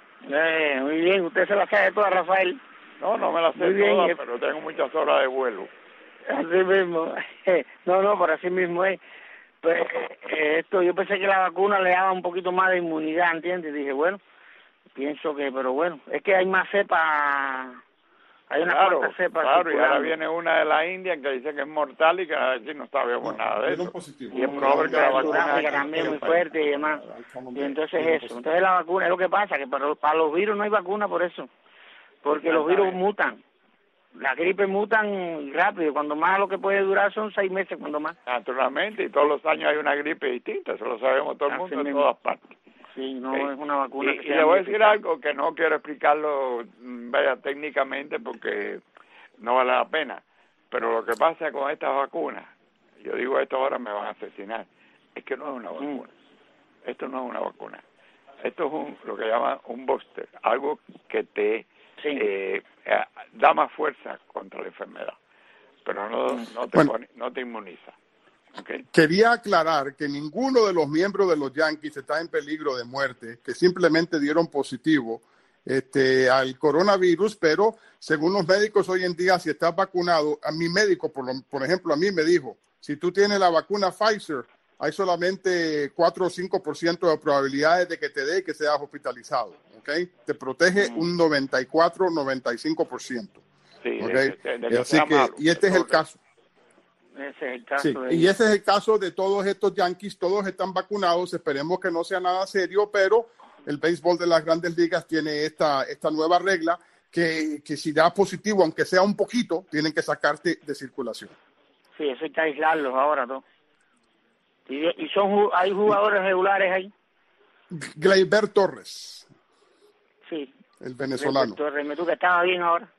Eh, muy bien, usted se la sabe toda, Rafael. No, no me la sé muy bien, toda, eh, pero tengo muchas horas de vuelo. Así mismo. No, no, pero así mismo es. Pues eh, esto, yo pensé que la vacuna le daba un poquito más de inmunidad, ¿entiendes? Dije, bueno, pienso que, pero bueno, es que hay más cepas, hay una claro, cuantas cepas. Claro, y ahora viene una de la India que dice que es mortal y que aquí no sabemos no, nada de eso. Positivo. Y es probable que la vacuna que también es muy fuerte y demás. Y entonces eso, entonces la vacuna, es lo que pasa, que para, para los virus no hay vacuna por eso, porque los virus mutan. La gripe mutan rápido, cuando más lo que puede durar son seis meses, cuando más. Naturalmente, y todos los años hay una gripe distinta, eso lo sabemos todo el mundo en todas partes. Sí, no ¿Sí? es una vacuna. Y, que y le voy a decir algo que no quiero explicarlo, vaya, técnicamente, porque no vale la pena. Pero lo que pasa con estas vacunas, yo digo esto ahora me van a asesinar, es que no es una vacuna. Mm. Esto no es una vacuna. Esto es un, lo que llaman un booster, algo que te sí. eh, eh, da más fuerza contra la enfermedad, pero no, no, te, bueno, pone, no te inmuniza. Okay. Quería aclarar que ninguno de los miembros de los Yankees está en peligro de muerte, que simplemente dieron positivo este, al coronavirus, pero según los médicos hoy en día, si estás vacunado, a mi médico, por, lo, por ejemplo, a mí me dijo, si tú tienes la vacuna Pfizer, hay solamente cuatro o cinco por ciento de probabilidades de que te dé y que seas hospitalizado, ¿ok? Te protege mm. un noventa y cuatro, noventa y cinco por ciento. Sí, ¿okay? de, de, de Así que, malo, y este es el caso. Ese es el caso sí, de y ese es el caso de todos estos Yankees, todos están vacunados, esperemos que no sea nada serio, pero el béisbol de las Grandes Ligas tiene esta, esta nueva regla que, que si da positivo, aunque sea un poquito, tienen que sacarte de circulación. Sí, eso hay que aislarlos ahora, ¿no? Y, y son hay jugadores regulares ahí. Gleyber Torres. Sí. El venezolano. Gleyber Torres, me tú que estaba bien ahora.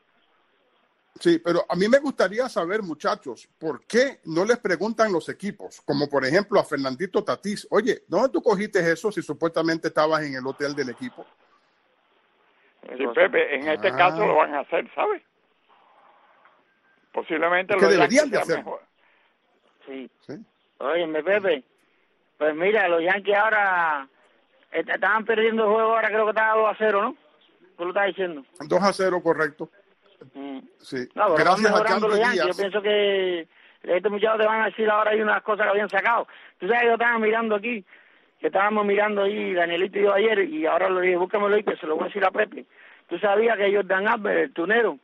Sí, pero a mí me gustaría saber, muchachos, ¿por qué no les preguntan los equipos? Como por ejemplo a Fernandito Tatís, oye, ¿dónde tú cogiste eso si supuestamente estabas en el hotel del equipo? Sí, Pepe, en este ah. caso lo van a hacer, ¿sabes? Posiblemente es lo que deberían de hacer. Sí. sí. Óyeme, Pepe, pues mira, los Yankees ahora estaban perdiendo el juego, ahora creo que estaba dos a cero, ¿no? ¿Tú lo estás diciendo? dos a cero, correcto. Mm. Sí. No, pero gracias a los Yankees. Díaz. Yo pienso que estos muchachos te van a decir ahora hay unas cosas que habían sacado. Tú sabes, yo estaba mirando aquí, que estábamos mirando ahí, Danielito y yo ayer, y ahora lo dije, búscamelo ahí, que se lo voy a decir a Pepe. Tú sabías que Jordan Albert, el tunero,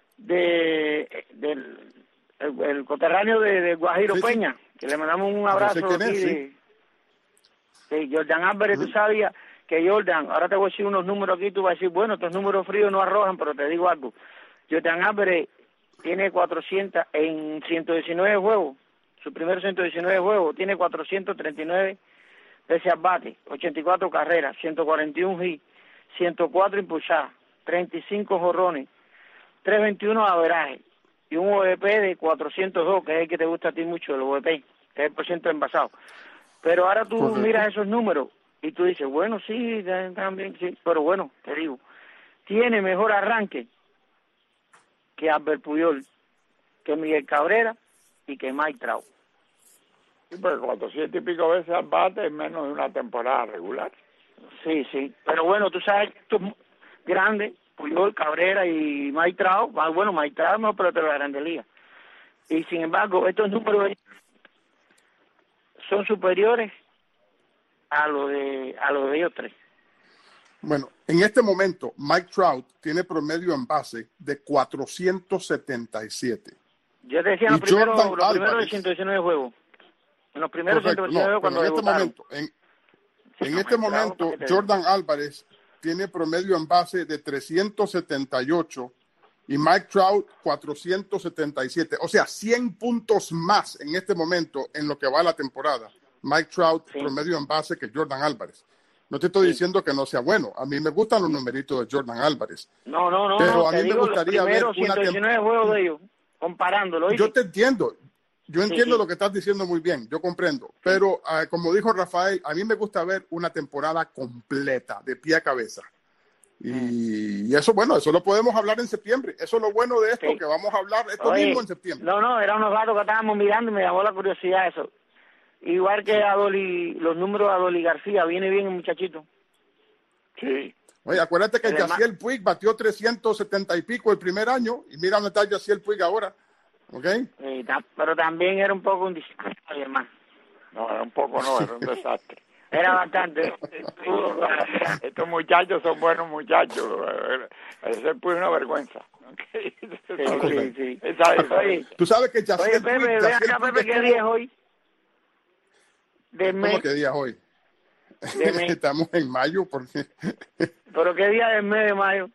de, del el, el coterráneo de, de Guajiro sí, Peña, que le mandamos un abrazo no sé aquí, es, de, sí. de Jordan Albert, uh-huh. Tú sabías que Jordan, ahora te voy a decir unos números aquí, tú vas a decir, bueno, estos números fríos no arrojan, pero te digo algo. Jordan Albert tiene cuatrocientos en ciento diecinueve juegos, su primer ciento diecinueve juegos, tiene cuatrocientos treinta y nueve veces al bate, ochenta y cuatro carreras, ciento cuarenta y uno hits, ciento cuatro impulsadas, treinta y cinco jorrones, trescientos veintiuno averajes y un O V P de cuatrocientos dos, que es el que te gusta a ti mucho, el O V P, que es el por ciento envasado. Pero ahora tú Correcto. Miras esos números y tú dices, bueno, sí, también, sí, pero bueno, te digo, tiene mejor arranque que Albert Puyol, que Miguel Cabrera y que Mike Trout. Sí, pero cuatrocientos y pico veces al bate es menos de una temporada regular. Sí, sí, pero bueno, tú sabes que estos grandes, Puyol, Cabrera y Mike Trout, bueno, Mike Trout no, pero de la Grande Liga. Y sin embargo, estos números son superiores a lo de a lo de ellos tres. Bueno, en este momento, Mike Trout tiene promedio en base de cuatrocientos setenta y siete. Yo te decía en los primeros, los primeros de ciento diecinueve juegos. En los primeros Correcto. ciento diecinueve no, cuando en este debutaron. momento, en, En este momento, Jordan Álvarez tiene promedio en base de trescientos setenta y ocho y Mike Trout cuatrocientos setenta y siete. O sea, cien puntos más en este momento en lo que va la temporada. Mike Trout sí. promedio en base que Jordan Álvarez. No te estoy sí. diciendo que no sea bueno. A mí me gustan los numeritos de Jordan Álvarez. No, no, no. Pero no, a mí me gustaría ver una ciento diecinueve juegos de ellos, comparándolo. Yo te entiendo. Yo entiendo sí, sí. lo que estás diciendo muy bien. Yo comprendo. Pero uh, como dijo Rafael, a mí me gusta ver una temporada completa, de pie a cabeza. Y, y eso, bueno, eso lo podemos hablar en septiembre. Eso es lo bueno de esto, sí. que vamos a hablar esto Oye, mismo en septiembre. No, no, eran unos datos que estábamos mirando y me llamó la curiosidad eso. Igual que Adoli, los números de Adoli García, viene bien el muchachito. Sí. Oye, acuérdate que Yasiel Puig batió trescientos setenta y pico el primer año, y mira dónde está Yasiel Puig ahora. ¿Ok? Sí, pero también era un poco un disciplinado, hermano. No, era un poco no, era un desastre. Era bastante. Estos muchachos son buenos muchachos. Ese fue una vergüenza. Okay. Sí, sí, sí. Esa es. Oye, tú sabes que Yasiel Oye, Pepe, Puig, ve acá, Pepe, ¿qué día es hoy? De ¿Cómo mes. qué día es hoy? De mes. Estamos en mayo, porque... ¿Pero qué día del mes de mayo?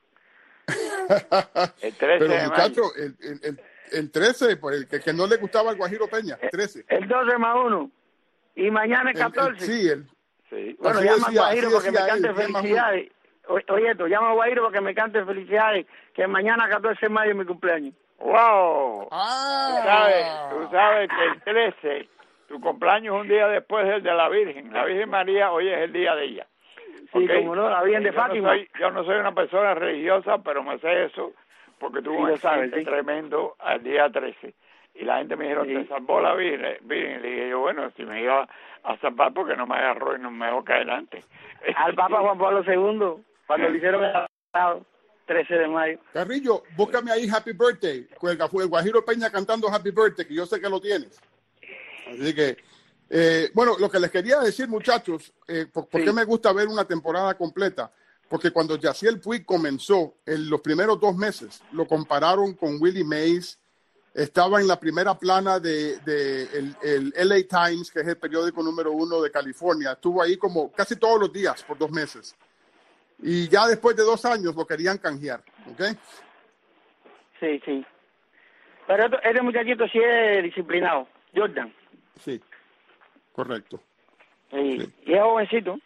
El trece Pero de muchacho, mayo. el, el, el, el trece, pues el que, que no le gustaba al Guajiro Peña, trece. El doce más uno. Y mañana es catorce. El, el, sí, el... Sí. Bueno, así llama decía, a Guajiro porque me él, cante felicidades. O, oye, esto, llama a Guajiro porque me cante felicidades. Que mañana catorce de mayo es mi cumpleaños. ¡Wow! Ah. Tú sabes, tú sabes que el trece, tu cumpleaños es un día después del de la Virgen. La Virgen María hoy es el día de ella. Sí, ¿Okay? como no, la Virgen de yo Fátima. No soy, yo no soy una persona religiosa, pero me sé eso porque tuve Sí, un lo sabes, accidente sí. tremendo al día trece. Y la gente me dijeron, Sí. te salvó la Virgen. Virgen. Y le dije yo, bueno, si me iba a salvar porque no me agarró y no me dejó caer adelante. Al Papa Juan Pablo segundo, cuando le hicieron el atentado, trece de mayo. Carrillo, búscame ahí Happy Birthday, con el, el Guajiro Peña cantando Happy Birthday, que yo sé que lo tienes. Así que, eh, bueno, lo que les quería decir, muchachos, eh, por, ¿por Sí. qué me gusta ver una temporada completa? Porque cuando Yasiel Puig comenzó, en los primeros dos meses, lo compararon con Willie Mays, estaba en la primera plana de, de el, el L A Times, que es el periódico número uno de California. Estuvo ahí como casi todos los días por dos meses. Y ya después de dos años lo querían canjear, ¿ok? Sí, sí. Pero esto, este muchachito sí es disciplinado, Jordan. Sí, correcto. Sí. Sí. Y es jovencito.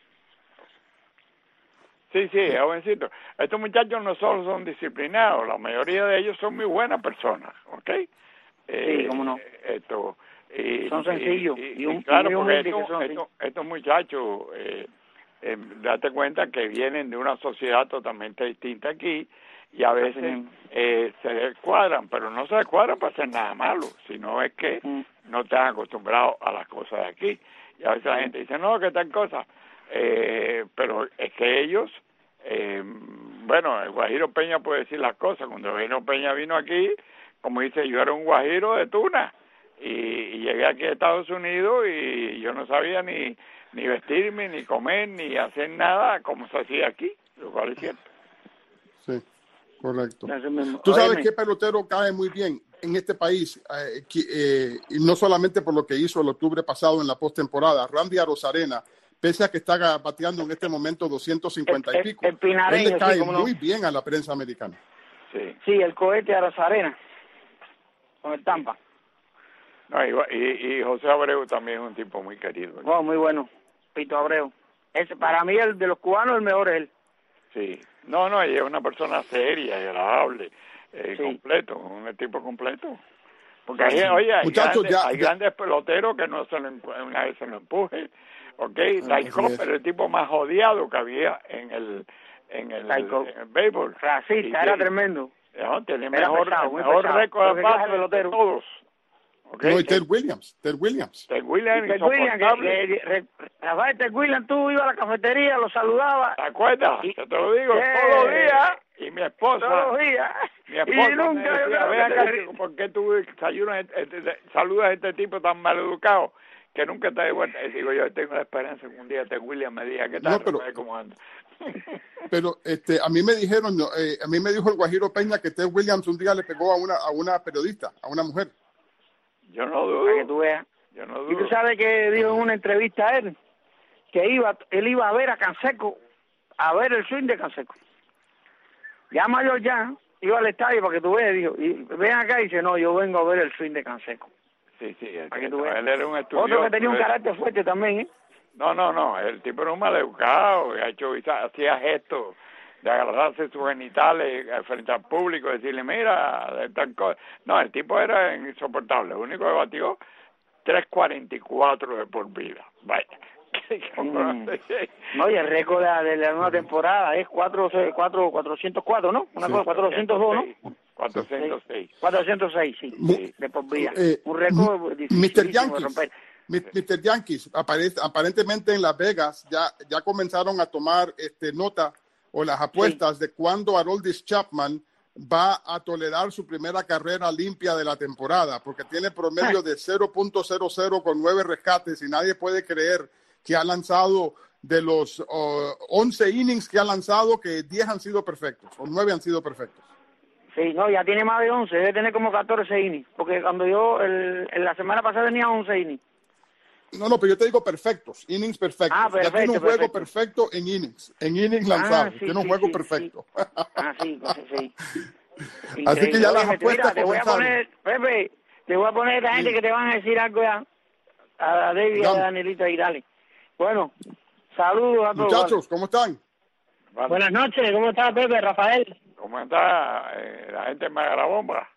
Sí, sí, jovencito. Estos muchachos no solo son disciplinados, la mayoría de ellos son muy buenas personas, ¿ok? Sí, cómo no. Esto, y, Son sencillos. Y, y, y un, y claro, muy porque humildes que estos, son, sí. estos, estos muchachos, eh, eh, date cuenta que vienen de una sociedad totalmente distinta aquí y a veces Sí. eh, se descuadran, pero no se descuadran para hacer nada malo, sino es que Mm. no están acostumbrados a las cosas de aquí. Y a veces la gente dice, no, que tal cosa. Eh, pero es que ellos, eh, bueno, el Guajiro Peña puede decir las cosas. Cuando el Guajiro Peña vino aquí, como dice, yo era un guajiro de tuna y, y llegué aquí a Estados Unidos y yo no sabía ni, ni vestirme, ni comer, ni hacer nada como se hacía aquí, lo cual es cierto. Sí, correcto. Eso mismo. Tú sabes Óyeme. qué pelotero cae muy bien en este país, eh, que, eh, y no solamente por lo que hizo el octubre pasado en la postemporada. Randy Arozarena, pese a que está bateando en este momento doscientos cincuenta y El- pico, el pinareño, él le cae sí, cómo no. muy bien a la prensa americana. Sí. Sí, el cohete a Rosarena, con el Tampa. No, y, y, y José Abreu también es un tipo muy querido. Wow, muy bueno. Pito Abreu. Ese, para mí, el de los cubanos, el mejor es él. Sí. No, no, ella es una persona seria y agradable, eh, Sí. completo, un tipo completo. Porque hay, oye, hay, Muchachos, grandes, ya- hay ya- grandes peloteros que no se lo, empu- una vez se lo empuje, ¿ok? Ty así Cooper, es. el tipo más odiado que había en el en el, Ty Cooper. en el béisbol. Racista, Y- era y- tremendo. No, tiene Era mejor, pesado, el muy mejor pesado. récord Pero de qué clase base de pelotero. de todos. ¿Ok? No, y Ted Williams, Ted Williams. Ted Williams, Ted Williams, que, insoportable. que- re- Rafael Ted Williams, tú ibas a la cafetería, lo saludabas ¿Te acuerdas? Y- Yo te lo digo, Eh, todos los días. Y mi esposa, todos los días. mi esposa y me nunca yo decía, creo ven que acá, te- chico, ¿por qué tú desayunas, este- este- saludas a este tipo tan maleducado que nunca te da vuelta? Y digo, yo tengo la esperanza que un día Ted Williams me diga, ¿qué tal? No, pero- Rafael? ¿Cómo anda? Pero este, a mí me dijeron, no, eh, a mí me dijo el Guajiro Peña que Ted Williams un día le pegó a una, a una periodista, a una mujer. Yo no Para que dudo, tú veas. yo no Y tú dudo. sabes que dijo en una entrevista a él que iba, él iba a ver a Canseco, a ver el swing de Canseco. Ya mayor ya, iba al estadio para que tú veas, dijo, y ven acá y dice, no, yo vengo a ver el swing de Canseco. Sí, sí, el Para que que tú veas. él era un estudioso. Otro que tenía un él- carácter fuerte también, ¿eh? No, no, no, el tipo era un maleducado, ha hecho, hacía gestos de agarrarse sus genitales frente al público, decirle, mira, de tal cosa. No, el tipo era insoportable, el único que batió tres cuarenta y cuatro de por vida. Vaya. Mm. No, y el récord de la nueva temporada es cuatro, cuatro, cuatrocientos cuatro, ¿no? Una Sí. cosa, cuatrocientos dos, ¿no? cuatrocientos seis. cuatrocientos seis, sí, Mu- sí, de por vida. Eh, Un récord M- difícil mister de Yankees, romper. Mi- mister Yankees, aparece, aparentemente en Las Vegas ya, ya comenzaron a tomar este, nota o las apuestas de cuándo Aroldis Chapman va a tolerar su primera carrera limpia de la temporada, porque tiene promedio de cero punto cero cero con nueve rescates y nadie puede creer que ha lanzado de los uh, once innings que ha lanzado, que diez han sido perfectos o nueve han sido perfectos. Sí, no, ya tiene más de once, debe tener como catorce innings, porque cuando yo, el, en la semana pasada tenía once innings. No, no, pero yo te digo perfectos, innings perfectos. Ah, ya tiene perfecto, un juego perfecto. perfecto en innings, en innings Ah, lanzados. sí, tiene un sí, juego sí, perfecto. Ah, sí, pues, sí. Así que ya las Óyeme, apuestas mira, te voy a comenzaron. poner, Pepe, te voy a poner a esta gente Sí. que te van a decir algo ya, a David y a Dame. Danielita y dale. Bueno, saludos a todos. Muchachos, ¿cómo están? Vale. Buenas noches, ¿cómo está Pepe, Rafael? ¿Cómo está eh, la gente en Magarabomba?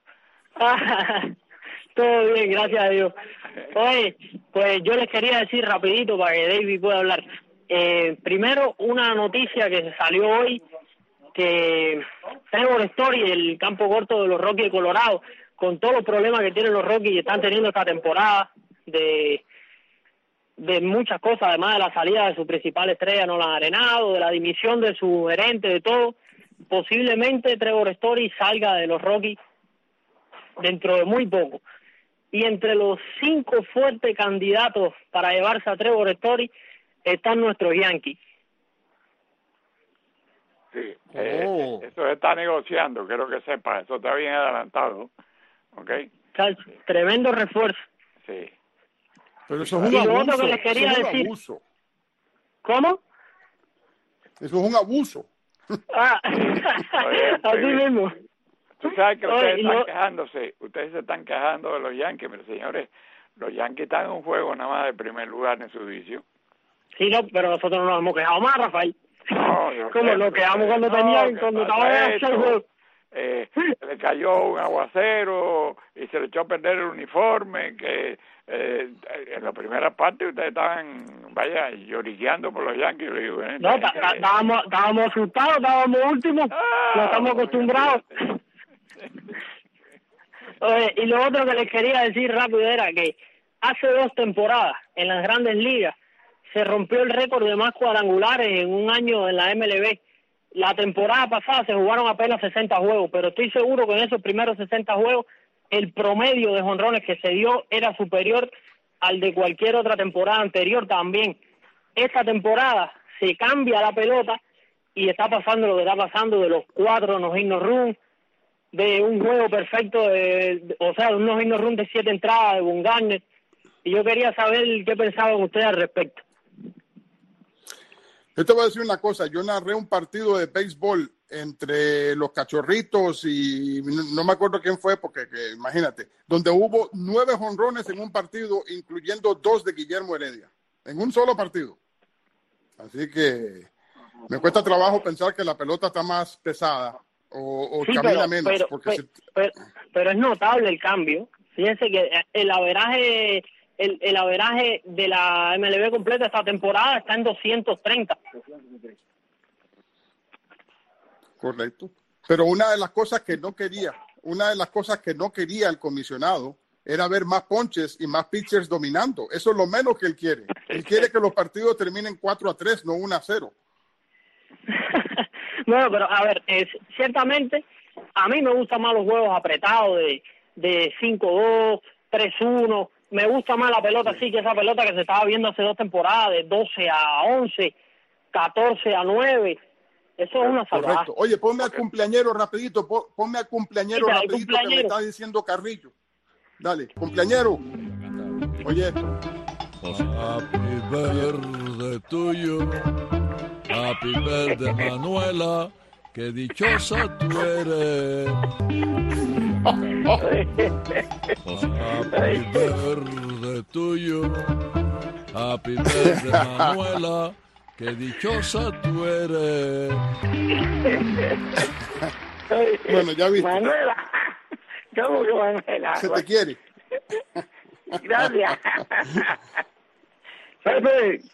Todo bien, gracias a Dios. Oye, pues yo les quería decir rapidito para que David pueda hablar. Eh, primero, una noticia que salió hoy, que Trevor Story, el campo corto de los Rockies de Colorado, con todos los problemas que tienen los Rockies y están teniendo esta temporada, de de muchas cosas, además de la salida de su principal estrella, Nolan Arenado, de la dimisión de su gerente, de todo, posiblemente Trevor Story salga de los Rockies dentro de muy poco. Y entre los cinco fuertes candidatos para llevarse a Trevor Story están nuestros Yankees. Sí, eh, Oh. eso se está negociando, quiero que sepa, eso está bien adelantado, ¿ok? O sea, tremendo refuerzo. Sí. Pero eso es un Y lo abuso. otro que les quería eso es un decir- abuso. ¿Cómo? Eso es un abuso. Ah, Oye, así oye. mismo. Tú sabes que Oye, ustedes y están lo- quejándose, ustedes se están quejando de los Yankees, pero señores, los Yankees están en un juego nada más de primer lugar en su división. Sí, no, pero nosotros no nos hemos quejado más, Rafael. No, yo Como sé, nos pero quedamos que- cuando no, tenían, que cuando pasa estaba en esto, el juego. eh, le cayó un aguacero y se le echó a perder el uniforme, que eh, en la primera parte ustedes estaban, vaya, lloriqueando por los Yankees. Yo le digo, eh, No, eh, ta- ta- estábamos, estábamos asustados, estábamos últimos, Ah, no estamos acostumbrados. Oye, y lo otro que les quería decir rápido era que hace dos temporadas en las Grandes Ligas se rompió el récord de más cuadrangulares en un año en la M L B. La temporada pasada se jugaron apenas sesenta juegos, pero estoy seguro que en esos primeros sesenta juegos el promedio de jonrones que se dio era superior al de cualquier otra temporada anterior también. Esta temporada se cambia la pelota y está pasando lo que está pasando de los cuatro no-hit no-run, de un juego perfecto, de, de- o sea, de un no-hit no-run de siete entradas de Bumgarner. Y yo quería saber qué pensaban ustedes al respecto. Yo te voy a decir una cosa, yo narré un partido de béisbol entre los Cachorritos y no, no me acuerdo quién fue, porque que, imagínate, donde hubo nueve jonrones en un partido, incluyendo dos de Guillermo Heredia, en un solo partido. Así que me cuesta trabajo pensar que la pelota está más pesada o, o Sí, camina pero, menos. pero, porque pe- se- pero, pero es notable el cambio. Fíjense que el averaje el, el averaje de la M L B completa esta temporada está en doscientos treinta. Correcto. Pero una de las cosas que no quería, una de las cosas que no quería el comisionado era ver más ponches y más pitchers dominando. Eso es lo menos que él quiere. Él quiere que los partidos terminen cuatro a tres, no uno a cero. Bueno, pero a ver, es, ciertamente a mí me gustan más los juegos apretados de, de cinco dos, tres uno. Me gusta más la pelota así que esa pelota que se estaba viendo hace dos temporadas de doce a once, catorce a nueve. Eso es una salvajada. Correcto. Oye, ponme al cumpleañero rapidito, po- ponme al cumpleañero Mira, el rapidito que me cumpleañero. está diciendo Carrillo. Dale, cumpleañero. Oye esto. Happy birthday to you. Happy birthday, Manuela. Qué dichosa tú eres. Happy birthday to you. Happy birthday, Manuela. Qué dichosa tú eres. Bueno, ya viste. Manuela. ¿Cómo que Manuela? Se te quiere. Gracias. Pepe.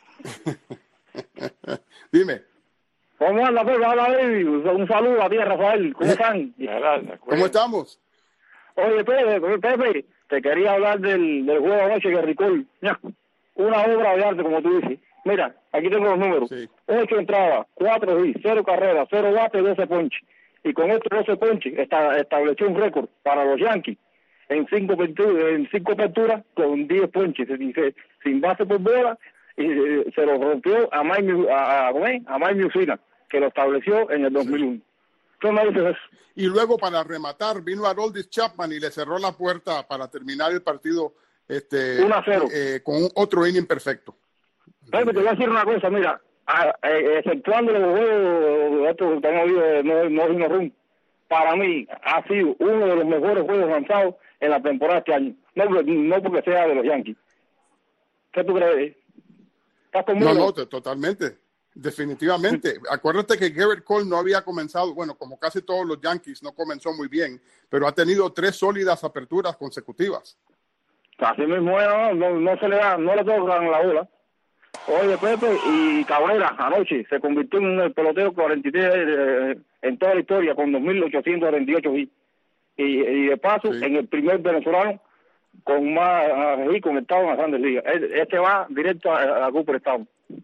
Dime. ¿Cómo anda, Pepe? Habla David. Un saludo a ti, Rafael. ¿Cómo están? ¿Cómo estamos? Oye, Pepe, Pepe, te quería hablar del, del juego anoche que Ricol. Una obra de arte, como tú dices. Mira, aquí tengo los números. Sí. Ocho entradas, cuatro hits, cero carreras, cero bates, doce ponches. Y con estos doce ponches está, estableció un récord para los Yankees en cinco aperturas, en cinco aperturas con diez ponches. Se dice, sin base por bola, y eh, se lo rompió a Mike, a, a, a Mike Mussina, que lo estableció en el dos mil uno. ¿Qué me dices eso? Y luego, para rematar, vino Aroldis Chapman y le cerró la puerta para terminar el partido este, uno a cero. Eh, con otro inning perfecto. Pepe, te voy a decir una cosa, mira, a, a, exceptuando los juegos estos que hemos oído, no, no, no run, para mí ha sido uno de los mejores juegos lanzados en la temporada este año. No, no porque sea de los Yankees. ¿Qué tú crees? ¿Estás conmigo? No, no, totalmente. Definitivamente. Acuérdate que Gerrit Cole no había comenzado, bueno, como casi todos los Yankees, no comenzó muy bien, pero ha tenido tres sólidas aperturas consecutivas. Así mismo, no, no, no se le da, no le tocan la bola. Oye, Pepe, y Cabrera anoche se convirtió en el pelotero cuarenta y tres eh, en toda la historia con dos mil ochocientos treinta y ocho hits. Y, y de paso, sí, en el primer venezolano con más hits conectados en las Grandes Ligas. Este va directo a, a Cooperstown.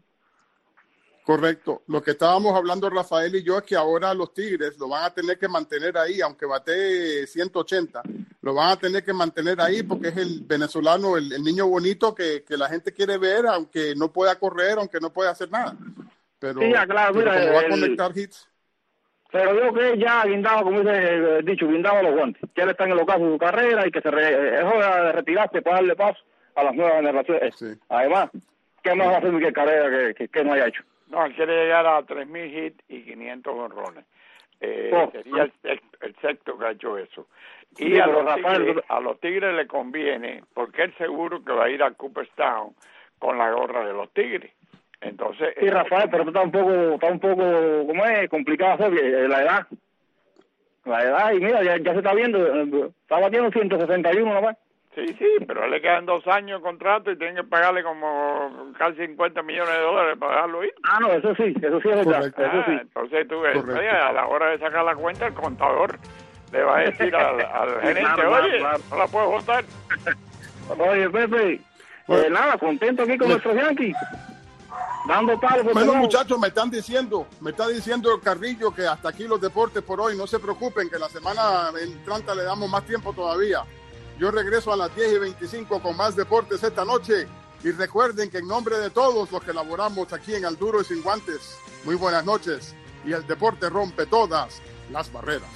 Correcto. Lo que estábamos hablando Rafael y yo es que ahora los Tigres lo van a tener que mantener ahí, aunque batee ciento ochenta, lo van a tener que mantener ahí porque es el venezolano, el, el niño bonito que, que la gente quiere ver, aunque no pueda correr, aunque no pueda hacer nada. Pero, sí, ya, claro, pero mira, como va a el, conectar hits. Pero yo que ya guindado, como dice el dicho, guindado a los guantes. Que él está en el ocaso de su carrera y que se re, es hora de retirarse para darle paso a las nuevas generaciones. Sí. Además, ¿qué más va a hacer Miguel Cabrera que, que, que no haya hecho? No, él quiere llegar a tres mil hits y quinientos honrones. Eh, oh, sería el sexto, el sexto que ha hecho eso. Y sí, a, los Rafael, tigres, a los Tigres le conviene, porque él seguro que va a ir a Cooperstown con la gorra de los Tigres. Entonces, sí, Rafael, pero está un poco, está un poco, ¿cómo es? Complicado hacer la edad. La edad, y mira, ya, ya se está viendo, está batiendo ciento sesenta y uno nomás. Sí, sí, pero le quedan dos años de contrato y tienen que pagarle como casi cincuenta millones de dólares para dejarlo ir. Ah, no, eso sí, eso sí es verdad. Ah, eso sí. Entonces tú ves, oye, a la hora de sacar la cuenta, el contador le va a decir al, al gerente, claro, oye, claro, no la puedo votar. Oye, Pepe, pues nada, contento aquí con nuestros Yankees. Dando palo. Bueno, muchachos, me están diciendo, me está diciendo Carrillo que hasta aquí los deportes por hoy. No se preocupen, que la semana entrante le damos más tiempo todavía. Yo regreso a las diez y veinticinco con más deportes esta noche. Y recuerden que en nombre de todos los que laboramos aquí en Al Duro y Sin Guantes, muy buenas noches. Y el deporte rompe todas las barreras.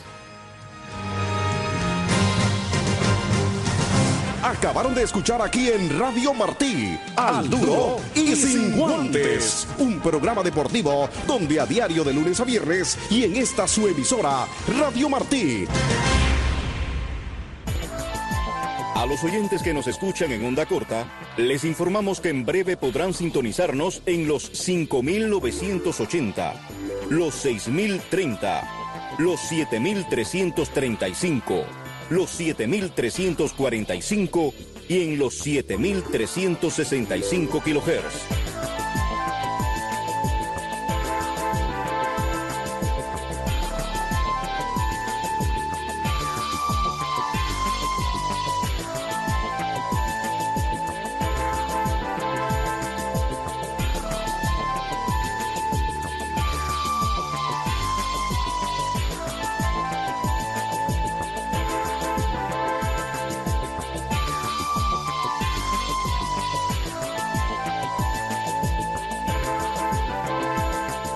Acabaron de escuchar aquí en Radio Martí, Al Duro y Sin Guantes, un programa deportivo donde a diario de lunes a viernes y en esta su emisora, Radio Martí. A los oyentes que nos escuchan en onda corta, les informamos que en breve podrán sintonizarnos en los cinco mil novecientos ochenta, los seis mil treinta, los siete mil trescientos treinta y cinco, los siete mil trescientos cuarenta y cinco y en los siete mil trescientos sesenta y cinco kilohertz.